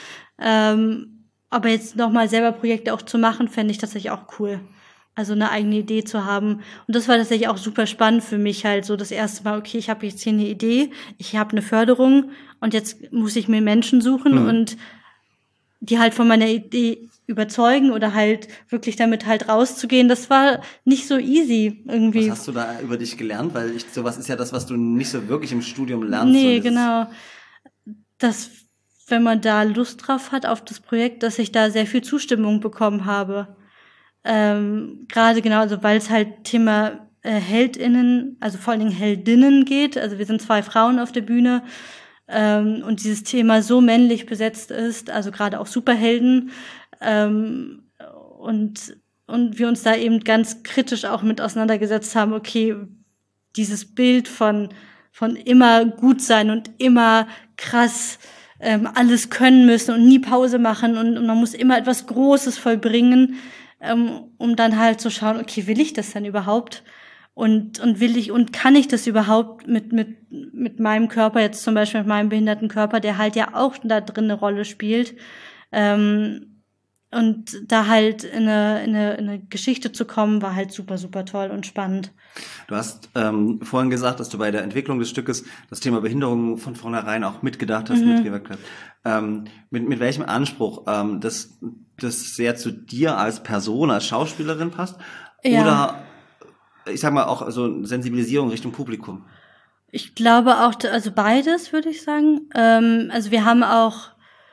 Aber jetzt nochmal selber Projekte auch zu machen, fände ich tatsächlich auch cool. Also eine eigene Idee zu haben. Und das war tatsächlich auch super spannend für mich halt so das erste Mal, okay, ich habe jetzt hier eine Idee, ich habe eine Förderung und jetzt muss ich mir Menschen suchen und die halt von meiner Idee überzeugen oder halt wirklich damit halt rauszugehen. Das war nicht so easy irgendwie. Was hast du da über dich gelernt? Weil sowas ist ja das, was du nicht so wirklich im Studium lernst. Nee, genau. Dass, wenn man da Lust drauf hat auf das Projekt, dass ich da sehr viel Zustimmung bekommen habe. Gerade genau, also weil es halt Thema HeldInnen, also vor allen Dingen Heldinnen geht. Also wir sind 2 Frauen auf der Bühne und dieses Thema so männlich besetzt ist, also gerade auch Superhelden und wir uns da eben ganz kritisch auch mit auseinandergesetzt haben, okay, dieses Bild von immer gut sein und immer krass alles können müssen und nie Pause machen und man muss immer etwas Großes vollbringen, um dann halt zu schauen, okay, will ich das denn überhaupt? Und kann ich das überhaupt mit meinem Körper, jetzt zum Beispiel mit meinem behinderten Körper, der halt ja auch da drin eine Rolle spielt, und da halt in eine Geschichte zu kommen, war halt super, super toll und spannend. Du hast vorhin gesagt, dass du bei der Entwicklung des Stückes das Thema Behinderung von vornherein auch mitgedacht hast, mitgewirkt hast. Mit welchem Anspruch? Das sehr zu dir als Person, als Schauspielerin passt? Ja. Oder, ich sag mal, auch so Sensibilisierung Richtung Publikum? Ich glaube auch, also beides, würde ich sagen. Also wir haben auch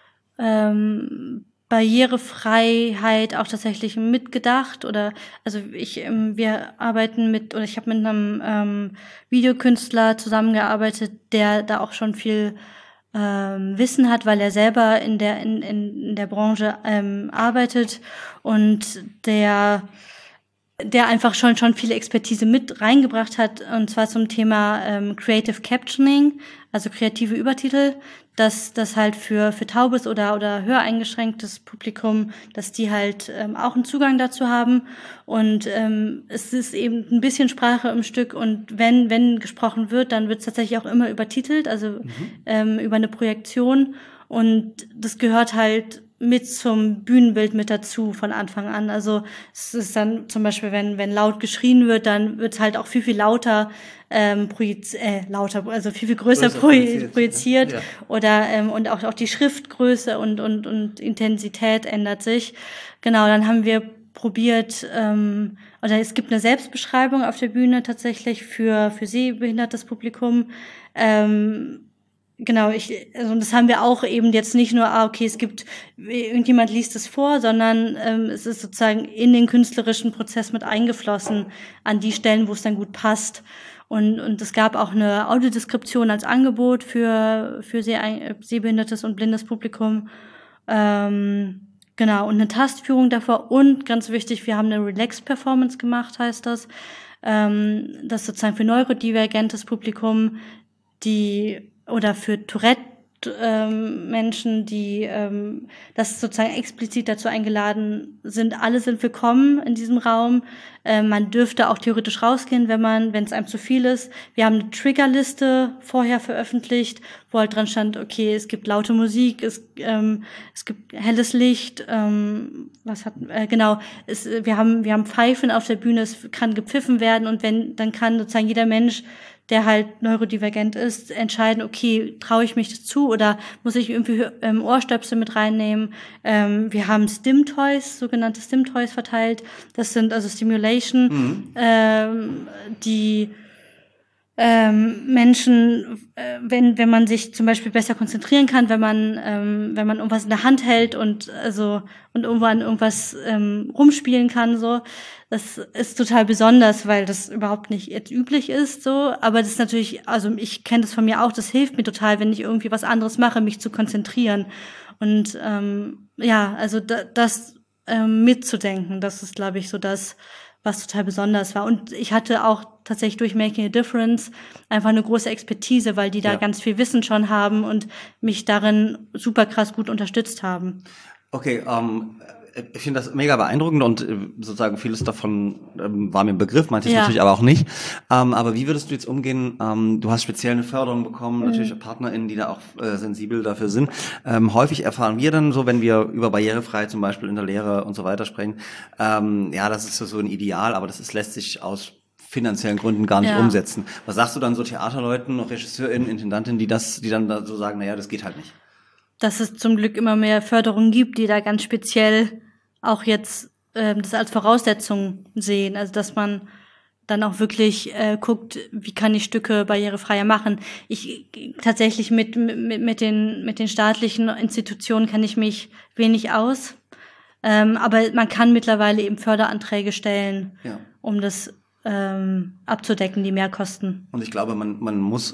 Barrierefreiheit auch tatsächlich mitgedacht wir arbeiten ich habe mit einem Videokünstler zusammengearbeitet, der da auch schon viel Wissen hat, weil er selber in der Branche arbeitet und der der einfach schon viele Expertise mit reingebracht hat, und zwar zum Thema Creative Captioning, also kreative Übertitel, dass das halt für taubes oder höreingeschränktes Publikum, dass die halt auch einen Zugang dazu haben. Und es ist eben ein bisschen Sprache im Stück, und wenn gesprochen wird, dann wird es tatsächlich auch immer übertitelt, also über eine Projektion, und das gehört halt mit zum Bühnenbild mit dazu von Anfang an. Also es ist dann zum Beispiel, wenn laut geschrien wird, dann wird es halt auch viel lauter also viel größer projiziert. Ja. Oder und auch die Schriftgröße und Intensität ändert sich. Genau, dann haben wir probiert, oder es gibt eine Selbstbeschreibung auf der Bühne tatsächlich für sehbehindertes Publikum. Genau, also das haben wir auch eben jetzt nicht nur, okay, es gibt, irgendjemand liest es vor, sondern es ist sozusagen in den künstlerischen Prozess mit eingeflossen, an die Stellen, wo es dann gut passt. Und es gab auch eine Audiodeskription als Angebot für sehbehindertes und blindes Publikum. Genau, und eine Tastführung davor. Und ganz wichtig, wir haben eine Relax-Performance gemacht, heißt das. Das sozusagen für neurodivergentes Publikum, oder für Tourette Menschen, die das sozusagen explizit dazu eingeladen sind. Alle sind willkommen in diesem Raum. Man dürfte auch theoretisch rausgehen, wenn es einem zu viel ist. Wir haben eine Triggerliste vorher veröffentlicht, wo halt dran stand, okay, es gibt laute Musik, es gibt helles Licht, wir haben Pfeifen auf der Bühne, es kann gepfiffen werden, und dann kann sozusagen jeder Mensch, der halt neurodivergent ist, entscheiden, okay, traue ich mich das zu oder muss ich irgendwie Ohrstöpsel mit reinnehmen. Wir haben sogenannte Stim-Toys verteilt. Das sind also Stimulation, die Menschen, wenn man sich zum Beispiel besser konzentrieren kann, wenn man irgendwas in der Hand hält und irgendwann irgendwas rumspielen kann, so. Das ist total besonders, weil das überhaupt nicht jetzt üblich ist, so. Aber das ist natürlich, also ich kenne das von mir auch, das hilft mir total, wenn ich irgendwie was anderes mache, mich zu konzentrieren. Und also das mitzudenken, das ist, glaube ich, so das, was total besonders war. Und ich hatte auch tatsächlich durch Making a Difference einfach eine große Expertise, weil die da ganz viel Wissen schon haben und mich darin super krass gut unterstützt haben. Okay, ich finde das mega beeindruckend, und sozusagen vieles davon war mir ein Begriff, manches natürlich aber auch nicht. Aber wie würdest du jetzt umgehen? Du hast speziell eine Förderung bekommen, natürlich PartnerInnen, die da auch sensibel dafür sind. Häufig erfahren wir dann so, wenn wir über Barrierefreiheit zum Beispiel in der Lehre und so weiter sprechen, das ist so ein Ideal, aber lässt sich aus finanziellen Gründen gar nicht umsetzen. Was sagst du dann so Theaterleuten, RegisseurInnen, IntendantInnen, die dann da so sagen, das geht halt nicht? Dass es zum Glück immer mehr Förderungen gibt, die da ganz speziell auch jetzt das als Voraussetzung sehen. Also dass man dann auch wirklich guckt, wie kann ich Stücke barrierefreier machen. Ich tatsächlich mit den staatlichen Institutionen kenne ich mich wenig aus. Aber man kann mittlerweile eben Förderanträge stellen, um das abzudecken, die Mehrkosten. Und ich glaube, man muss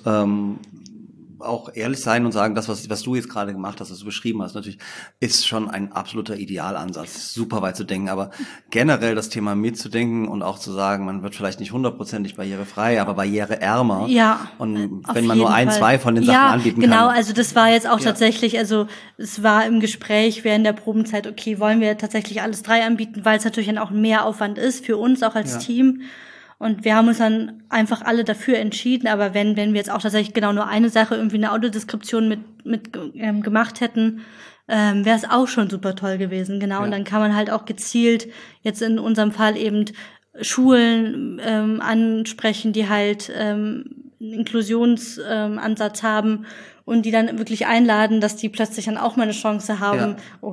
auch ehrlich sein und sagen, das, was du jetzt gerade gemacht hast, was du beschrieben hast, natürlich ist schon ein absoluter Idealansatz, super weit zu denken, aber generell das Thema mitzudenken und auch zu sagen, man wird vielleicht nicht 100%ig barrierefrei, aber barriereärmer. Ja. Und wenn man nur zwei von den Sachen anbieten kann. Genau, also das war jetzt auch tatsächlich, also es war im Gespräch während der Probenzeit, okay, wollen wir tatsächlich alles 3 anbieten, weil es natürlich dann auch ein Mehraufwand ist für uns, auch als Team. Und wir haben uns dann einfach alle dafür entschieden, aber wenn wir jetzt auch tatsächlich genau nur eine Sache, irgendwie eine Audiodeskription mit gemacht hätten, wäre es auch schon super toll gewesen, genau. Und dann kann man halt auch gezielt jetzt in unserem Fall eben Schulen ansprechen, die halt einen Inklusionsansatz haben und die dann wirklich einladen, dass die plötzlich dann auch mal eine Chance haben,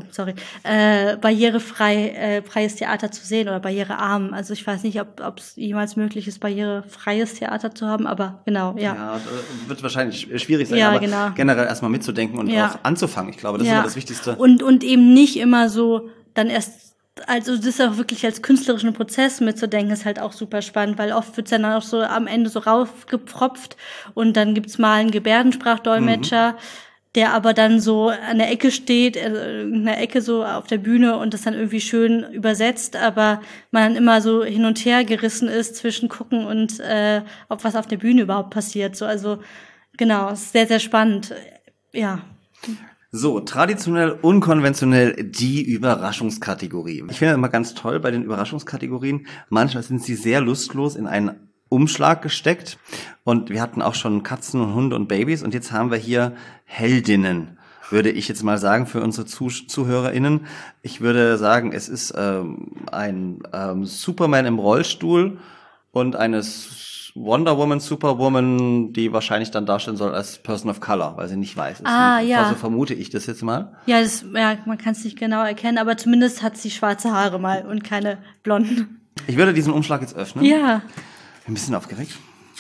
barrierefreies Theater zu sehen oder barrierearm. Also ich weiß nicht, ob es jemals möglich ist, barrierefreies Theater zu haben, aber genau, Ja, wird wahrscheinlich schwierig sein, aber generell erstmal mitzudenken und auch anzufangen. Ich glaube, das ist immer das Wichtigste. Und eben nicht immer so dann erst, also das ist auch wirklich als künstlerischen Prozess mitzudenken, ist halt auch super spannend, weil oft wird's dann auch so am Ende so raufgepfropft und dann gibt's mal einen Gebärdensprachdolmetscher. der aber dann so an der Ecke steht, in der Ecke so auf der Bühne und das dann irgendwie schön übersetzt, aber man dann immer so hin und her gerissen ist zwischen gucken und ob was auf der Bühne überhaupt passiert. So, also genau, ist sehr, sehr spannend. Ja. So, traditionell, unkonventionell, die Überraschungskategorie. Ich finde das immer ganz toll bei den Überraschungskategorien. Manchmal sind sie sehr lustlos in einen Umschlag gesteckt und wir hatten auch schon Katzen und Hunde und Babys und jetzt haben wir hier Heldinnen, würde ich jetzt mal sagen für unsere ZuhörerInnen. Ich würde sagen, es ist ein Superman im Rollstuhl und eine Wonder Woman, Superwoman, die wahrscheinlich dann darstellen soll als Person of Color, weil sie nicht weiß ist. Ja. Also vermute ich das jetzt mal. Ja, man kann es nicht genau erkennen, aber zumindest hat sie schwarze Haare mal und keine blonden. Ich würde diesen Umschlag jetzt öffnen. Ja. Ein bisschen aufgeregt.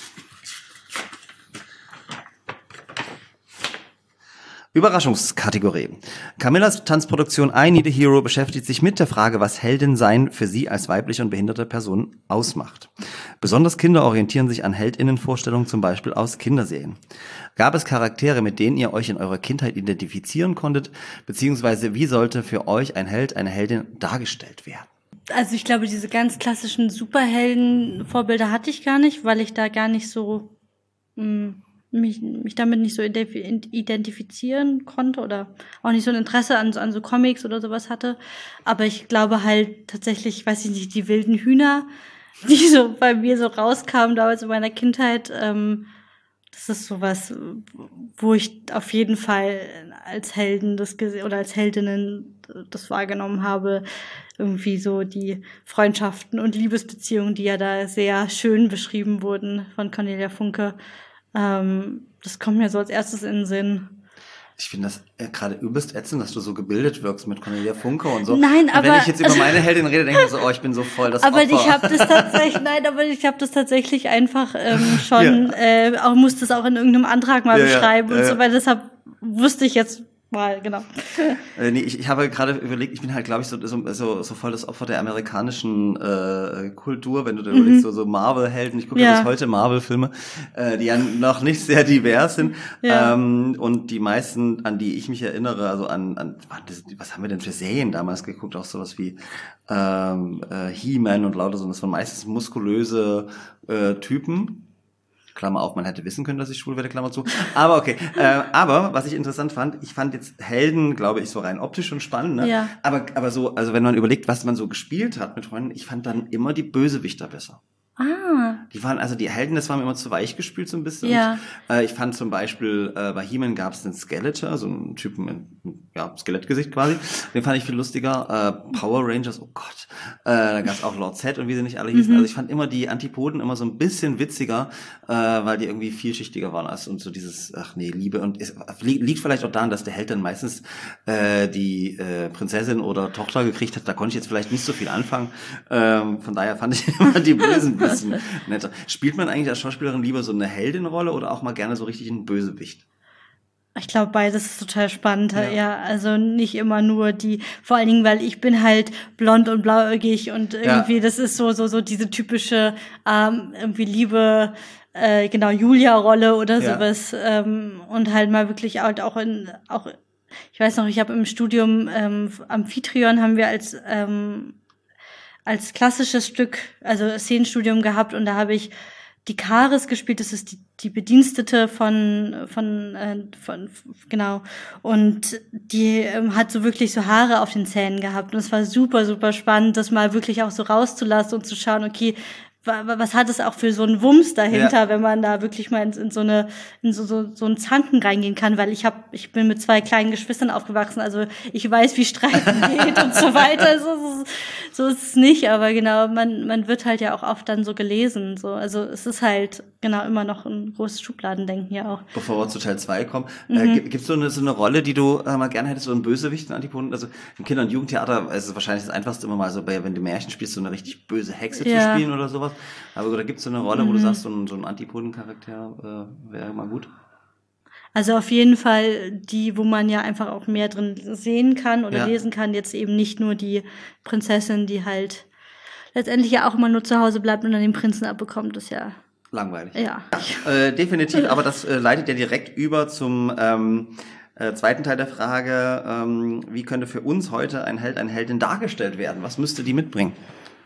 Überraschungskategorie. Camillas Tanzproduktion I Need a Hero beschäftigt sich mit der Frage, was Heldin-Sein für sie als weibliche und behinderte Person ausmacht. Besonders Kinder orientieren sich an Heldinnenvorstellungen, zum Beispiel aus Kinderserien. Gab es Charaktere, mit denen ihr euch in eurer Kindheit identifizieren konntet, beziehungsweise wie sollte für euch ein Held, eine Heldin dargestellt werden? Also ich glaube, diese ganz klassischen Superhelden-Vorbilder hatte ich gar nicht, weil ich da gar nicht so mich damit nicht so identifizieren konnte oder auch nicht so ein Interesse an so Comics oder sowas hatte. Aber ich glaube halt tatsächlich, weiß ich nicht, die wilden Hühner, die so bei mir so rauskamen damals in meiner Kindheit, das ist sowas, wo ich auf jeden Fall als Helden oder als Heldinnen das wahrgenommen habe. Irgendwie so die Freundschaften und Liebesbeziehungen, die ja da sehr schön beschrieben wurden von Cornelia Funke. Das kommt mir so als erstes in den Sinn. Ich finde das gerade übelst ätzend, dass du so gebildet wirkst mit Cornelia Funke und so. Nein, und aber wenn ich jetzt über meine Heldin rede, denke ich so, ich bin so voll das aber Opfer. ich habe das tatsächlich einfach schon, auch musste es auch in irgendeinem Antrag mal beschreiben und so, weil deshalb wusste ich jetzt mal, genau. Nee, ich habe gerade überlegt, ich bin halt, glaube ich, so voll das Opfer der amerikanischen Kultur, wenn du da überlegst, so Marvel-Helden, ich gucke ja bis heute Marvel-Filme, die ja noch nicht sehr divers sind. Ja. Und die meisten, an die ich mich erinnere, also was haben wir denn für Serien damals geguckt, auch sowas wie He-Man und lauter so, das waren meistens muskulöse Typen. Klammer auf, man hätte wissen können, dass ich schwul werde, Klammer zu. Aber okay. Aber was ich interessant fand, ich fand jetzt Helden, glaube ich, so rein optisch schon spannend, ne? Ja. Aber so, also wenn man überlegt, was man so gespielt hat mit Freunden, ich fand dann immer die Bösewichter besser. Die Helden, das war mir immer zu weich gespielt so ein bisschen. Ja. Und, ich fand zum Beispiel, bei He-Man gab es einen Skeletor, so einen Typen mit Skelettgesicht quasi. Den fand ich viel lustiger. Power Rangers, oh Gott. Da gab es auch Lord Zed und wie sie nicht alle hießen. Also ich fand immer die Antipoden immer so ein bisschen witziger, weil die irgendwie vielschichtiger waren als und so dieses, Liebe. Und es liegt vielleicht auch daran, dass der Held dann meistens die Prinzessin oder Tochter gekriegt hat. Da konnte ich jetzt vielleicht nicht so viel anfangen. Von daher fand ich immer die Bösen ein bisschen netter. Spielt man eigentlich als Schauspielerin lieber so eine Heldinrolle oder auch mal gerne so richtig einen Bösewicht? Ich glaube, beides ist total spannend. Ja, also nicht immer nur vor allen Dingen, weil ich bin halt blond und blauäugig und irgendwie, das ist so diese typische irgendwie Liebe, Julia-Rolle oder sowas. Und halt mal wirklich auch ich weiß noch, ich habe im Studium Amphitryon haben wir als klassisches Stück, also Szenenstudium gehabt und da habe ich die Karis gespielt, das ist die Bedienstete genau. Und die hat so wirklich so Haare auf den Zähnen gehabt und es war super, super spannend, das mal wirklich auch so rauszulassen und zu schauen, okay, was hat es auch für so einen Wumms dahinter, wenn man da wirklich mal in so einen Zanken reingehen kann, weil ich bin mit 2 kleinen Geschwistern aufgewachsen, also ich weiß, wie Streiten geht und so weiter. So ist es nicht, aber genau, man wird halt ja auch oft dann so gelesen, so. Also es ist halt genau immer noch ein großes Schubladendenken ja auch. Bevor wir zu Teil 2 kommen, gibt's so eine Rolle, die du mal gerne hättest, so einen Bösewicht, einen Antipoden? Also im Kinder- und Jugendtheater ist es wahrscheinlich das Einfachste immer mal so, wenn du Märchen spielst, so eine richtig böse Hexe zu spielen oder sowas. Aber da gibt's so eine Rolle, wo du sagst, so ein Antipoden-Charakter wäre mal gut? Also auf jeden Fall die, wo man ja einfach auch mehr drin sehen kann oder lesen kann. Jetzt eben nicht nur die Prinzessin, die halt letztendlich ja auch immer nur zu Hause bleibt und dann den Prinzen abbekommt, ist ja langweilig. Ja. Definitiv, aber das leitet ja direkt über zum zweiten Teil der Frage, wie könnte für uns heute ein Held, eine Heldin dargestellt werden? Was müsste die mitbringen?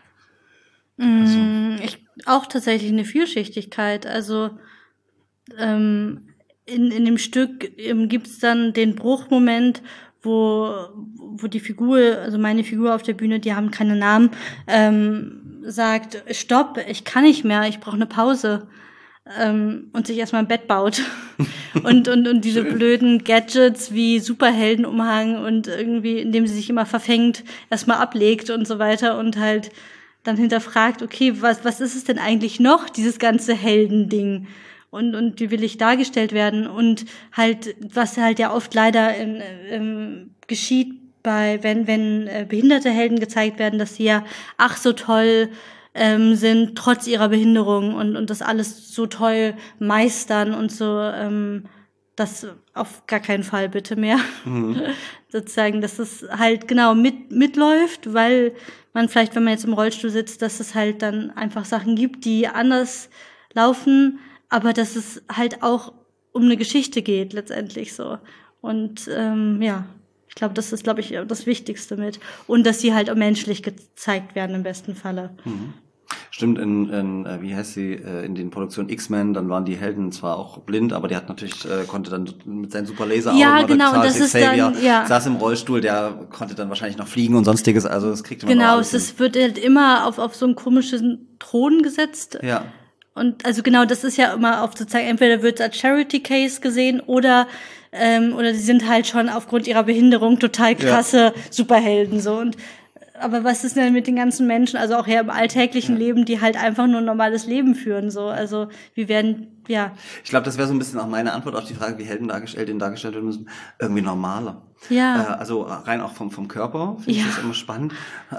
Auch tatsächlich eine Vielschichtigkeit. Also in dem Stück gibt's dann den Bruchmoment, wo die Figur, also meine Figur auf der Bühne, die haben keine Namen, sagt, stopp, ich kann nicht mehr, ich brauche eine Pause. Und sich erstmal ein Bett baut. und diese blöden Gadgets wie Superheldenumhang und irgendwie, indem sie sich immer verfängt, erstmal ablegt und so weiter und halt dann hinterfragt, okay, was ist es denn eigentlich noch, dieses ganze Heldending? Und wie will ich dargestellt werden? Und halt, was halt ja oft leider geschieht wenn behinderte Helden gezeigt werden, dass sie ja ach so toll sind, trotz ihrer Behinderung und das alles so toll meistern und so, das auf gar keinen Fall bitte mehr. Sozusagen, dass es halt genau mitläuft, weil man vielleicht, wenn man jetzt im Rollstuhl sitzt, dass es halt dann einfach Sachen gibt, die anders laufen, aber dass es halt auch um eine Geschichte geht, letztendlich so. Und ich glaube, das ist, das Wichtigste mit. Und dass sie halt auch menschlich gezeigt werden im besten Falle. Stimmt, wie heißt sie, in den Produktionen X-Men, dann waren die Helden zwar auch blind, aber die hat natürlich, konnte dann mit seinen super Laseraugen, ja, genau, und das ist dann, saß im Rollstuhl, der konnte dann wahrscheinlich noch fliegen und sonstiges, also das kriegt man genau, auch es wird halt immer auf so einen komischen Thron gesetzt. Ja. Und also genau, das ist ja immer auf sozusagen, entweder wird es als Charity Case gesehen oder sie sind halt schon aufgrund ihrer Behinderung total krasse Superhelden so. Und aber was ist denn mit den ganzen Menschen, also auch ja im alltäglichen Leben, die halt einfach nur ein normales Leben führen, so? Also, wie werden, Ich glaube, das wäre so ein bisschen auch meine Antwort auf die Frage, wie Helden dargestellt werden müssen. Irgendwie normaler. Ja. Also rein auch vom Körper, finde ich das immer spannend.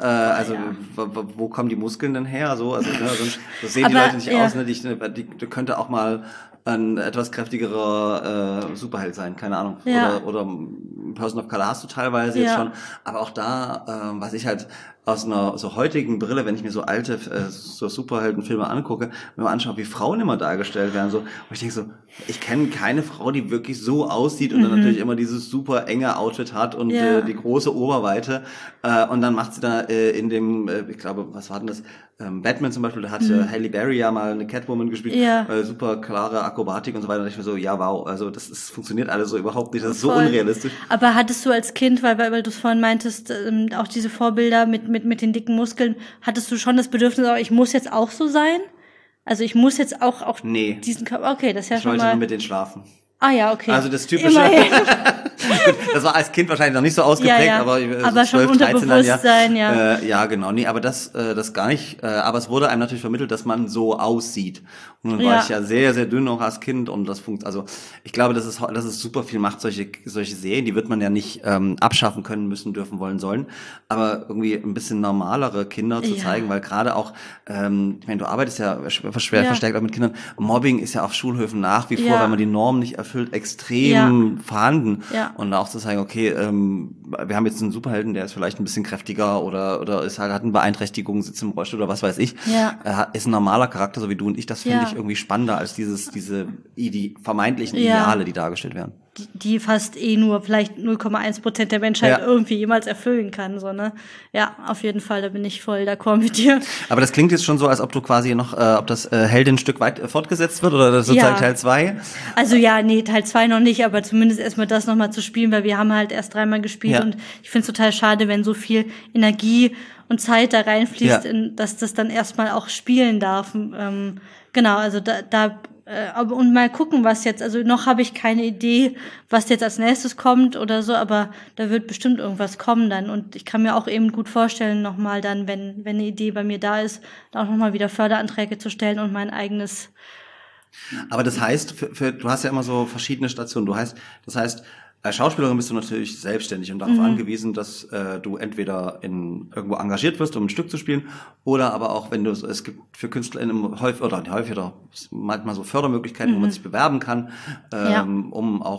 Wo kommen die Muskeln denn her? So sehen die Leute nicht aus, ne? Die könnte auch mal ein etwas kräftigerer Superheld sein, keine Ahnung. Ja. Oder Person of Color hast du teilweise jetzt schon. Aber auch da, was ich halt aus einer so heutigen Brille, wenn ich mir so alte so Superheldenfilme angucke, wenn man anschaut, wie Frauen immer dargestellt werden, so, und ich denke so, ich kenne keine Frau, die wirklich so aussieht und dann natürlich immer dieses super enge Outfit hat und die große Oberweite, und dann macht sie da in dem, ich glaube, was war denn das? Batman zum Beispiel, da hat Halle Berry ja mal eine Catwoman gespielt, super klare Akrobatik und so weiter, und ich mir so, ja wow, also das funktioniert alles so überhaupt nicht, das ist so unrealistisch. Aber hattest du als Kind, weil du es vorhin meintest, auch diese Vorbilder mit den dicken Muskeln, hattest du schon das Bedürfnis, ich muss jetzt auch so sein? Also ich muss jetzt auch diesen Körper, okay, das ist ja schon mal... Ich wollte nur mit denen schlafen. Ah ja, okay. Also das typische. Das war als Kind wahrscheinlich noch nicht so ausgeprägt, aber schon 12, 13 Unterbewusstsein, ja, genau. Nee, aber das gar nicht. Aber es wurde einem natürlich vermittelt, dass man so aussieht. Und dann war ich ja sehr, sehr dünn auch als Kind und das also ich glaube, dass es super viel macht, solche Serien, die wird man ja nicht abschaffen können, müssen, dürfen, wollen, sollen. Aber irgendwie ein bisschen normalere Kinder zu zeigen, weil gerade auch, ich meine, du arbeitest ja schwer verstärkt auch mit Kindern. Mobbing ist ja auf Schulhöfen nach wie vor, weil man die Normen nicht erfüllt, extrem vorhanden. Ja. Und auch zu sagen, okay, wir haben jetzt einen Superhelden, der ist vielleicht ein bisschen kräftiger oder ist halt, hat eine Beeinträchtigung, sitzt im Rollstuhl oder was weiß ich. Ist ein normaler Charakter, so wie du und ich. Das finde ich irgendwie spannender als die vermeintlichen Ideale, die dargestellt werden. Die fast nur vielleicht 0,1% der Menschheit irgendwie jemals erfüllen kann, so, ne? Ja, auf jeden Fall, da bin ich voll d'accord mit dir. Aber das klingt jetzt schon so, als ob du quasi noch, ob das Heldin-Stück weit fortgesetzt wird oder das sozusagen Teil 2? Also Teil 2 noch nicht, aber zumindest erstmal das nochmal zu spielen, weil wir haben halt erst 3-mal gespielt und ich finde es total schade, wenn so viel Energie und Zeit da reinfließt, dass das dann erstmal auch spielen darf. Genau, also und mal gucken, was jetzt, also noch habe ich keine Idee, was jetzt als nächstes kommt oder so, aber da wird bestimmt irgendwas kommen dann und ich kann mir auch eben gut vorstellen, nochmal dann, wenn eine Idee bei mir da ist, auch nochmal wieder Förderanträge zu stellen und mein eigenes. Aber das heißt, du hast ja immer so verschiedene Stationen, das heißt, als Schauspielerin bist du natürlich selbstständig und darauf angewiesen, dass du entweder irgendwo engagiert wirst, um ein Stück zu spielen, oder aber auch, wenn es gibt für KünstlerInnen häufiger manchmal so Fördermöglichkeiten, wo man sich bewerben kann, um auch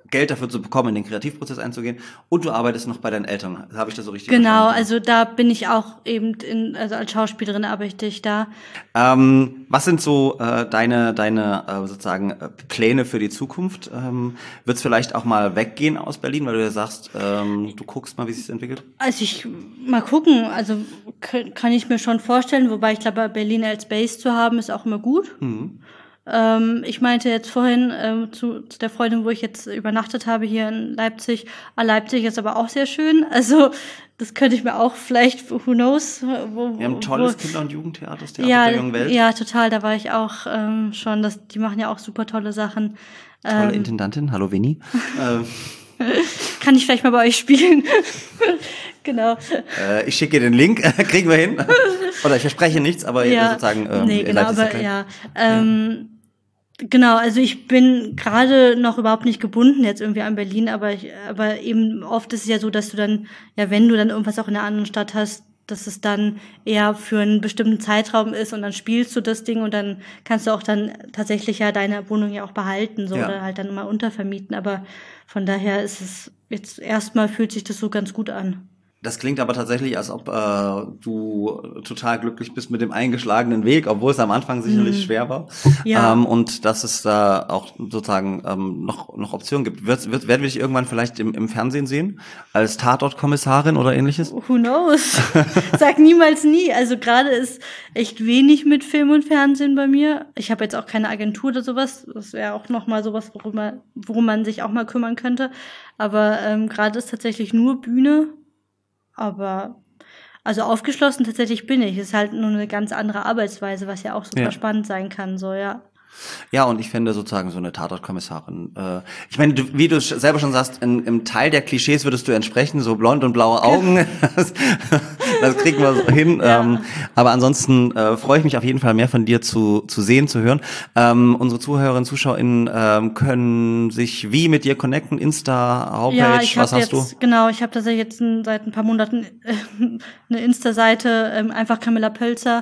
Geld dafür zu bekommen, in den Kreativprozess einzugehen, und du arbeitest noch bei deinen Eltern. Habe ich das so richtig Genau, verstanden? also da bin ich auch eben also als Schauspielerin arbeite ich da. Was sind so deine sozusagen Pläne für die Zukunft? Wird es vielleicht auch mal weggehen aus Berlin, weil du ja sagst, du guckst mal, wie es sich entwickelt? Also mal gucken, also kann ich mir schon vorstellen, wobei ich glaube, Berlin als Base zu haben, ist auch immer gut. Ich meinte jetzt vorhin zu der Freundin, wo ich jetzt übernachtet habe hier in Leipzig. Leipzig ist aber auch sehr schön. Also das könnte ich mir auch vielleicht, who knows. Wir haben ein tolles Kinder- und Jugendtheater, das Theater der jungen Welt. Ja, total. Da war ich auch schon. Die machen ja auch super tolle Sachen. Tolle Intendantin. Hallo, Winnie. Kann ich vielleicht mal bei euch spielen? Genau. Ich schicke dir den Link. Kriegen wir hin. Oder ich verspreche nichts, aber sozusagen nee, genau, aber genau, also ich bin gerade noch überhaupt nicht gebunden jetzt irgendwie an Berlin, aber eben oft ist es ja so, dass du dann, ja, wenn du dann irgendwas auch in einer anderen Stadt hast, dass es dann eher für einen bestimmten Zeitraum ist und dann spielst du das Ding und dann kannst du auch dann tatsächlich ja deine Wohnung ja auch behalten, so, oder halt dann mal untervermieten, aber von daher ist es jetzt erstmal fühlt sich das so ganz gut an. Das klingt aber tatsächlich, als ob du total glücklich bist mit dem eingeschlagenen Weg, obwohl es am Anfang sicherlich schwer war. Ja. Und dass es da auch sozusagen noch Optionen gibt. Werden wir dich irgendwann vielleicht im Fernsehen sehen? Als Tatort-Kommissarin oder ähnliches? Who knows? Sag niemals nie. Also gerade ist echt wenig mit Film und Fernsehen bei mir. Ich habe jetzt auch keine Agentur oder sowas. Das wäre auch nochmal sowas, worum man sich auch mal kümmern könnte. Aber gerade ist tatsächlich nur Bühne. Aber also aufgeschlossen tatsächlich bin ich. Es ist halt nur eine ganz andere Arbeitsweise, was ja auch super spannend sein kann, so, ja. Ja, und ich finde sozusagen so eine Tatort-Kommissarin. Ich meine, wie du selber schon sagst, im Teil der Klischees würdest du entsprechen, so blond und blaue Augen. Das kriegen wir so hin. Ja. Aber ansonsten freue ich mich auf jeden Fall mehr von dir zu sehen, zu hören. Unsere Zuhörerinnen, ZuschauerInnen können sich wie mit dir connecten? Insta, Homepage, was hast du? Genau, ich habe tatsächlich jetzt seit ein paar Monaten eine Insta-Seite, einfach Camilla Pölzer.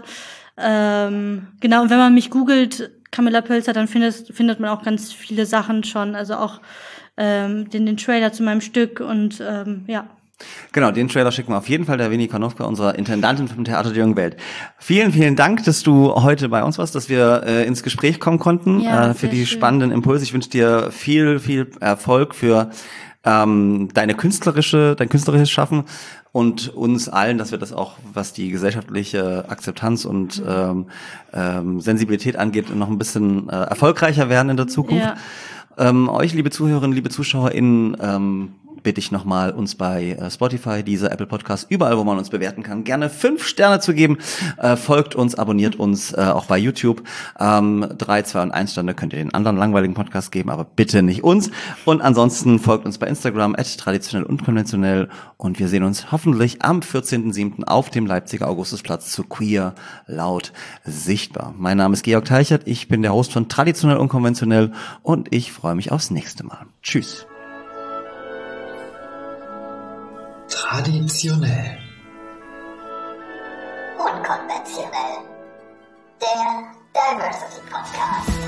Genau, und wenn man mich googelt, Camilla Pölzer, dann findet man auch ganz viele Sachen schon, also auch den Trailer zu meinem Stück und ja. Genau, den Trailer schicken wir auf jeden Fall der Winnie Kornowka, unserer Intendantin vom Theater der jungen Welt. Vielen, vielen Dank, dass du heute bei uns warst, dass wir ins Gespräch kommen konnten, für die spannenden Impulse. Ich wünsche dir viel, viel Erfolg für dein künstlerisches Schaffen und uns allen, dass wir das auch, was die gesellschaftliche Akzeptanz und Sensibilität angeht, noch ein bisschen erfolgreicher werden in der Zukunft. Ja. Euch, liebe Zuhörerinnen, liebe ZuschauerInnen, bitte ich nochmal, uns bei Spotify, Deezer, Apple Podcasts, überall, wo man uns bewerten kann, gerne 5 Sterne zu geben. Folgt uns, abonniert uns, auch bei YouTube. 3, 2 und 1 Sterne könnt ihr den anderen langweiligen Podcast geben, aber bitte nicht uns. Und ansonsten folgt uns bei Instagram @traditionell unkonventionell und wir sehen uns hoffentlich am 14.07. auf dem Leipziger Augustusplatz zu Queer Laut Sichtbar. Mein Name ist Georg Teichert, ich bin der Host von Traditionell Unkonventionell und ich freue mich aufs nächste Mal. Tschüss. Traditionell. Unkonventionell. Der Diversity Podcast.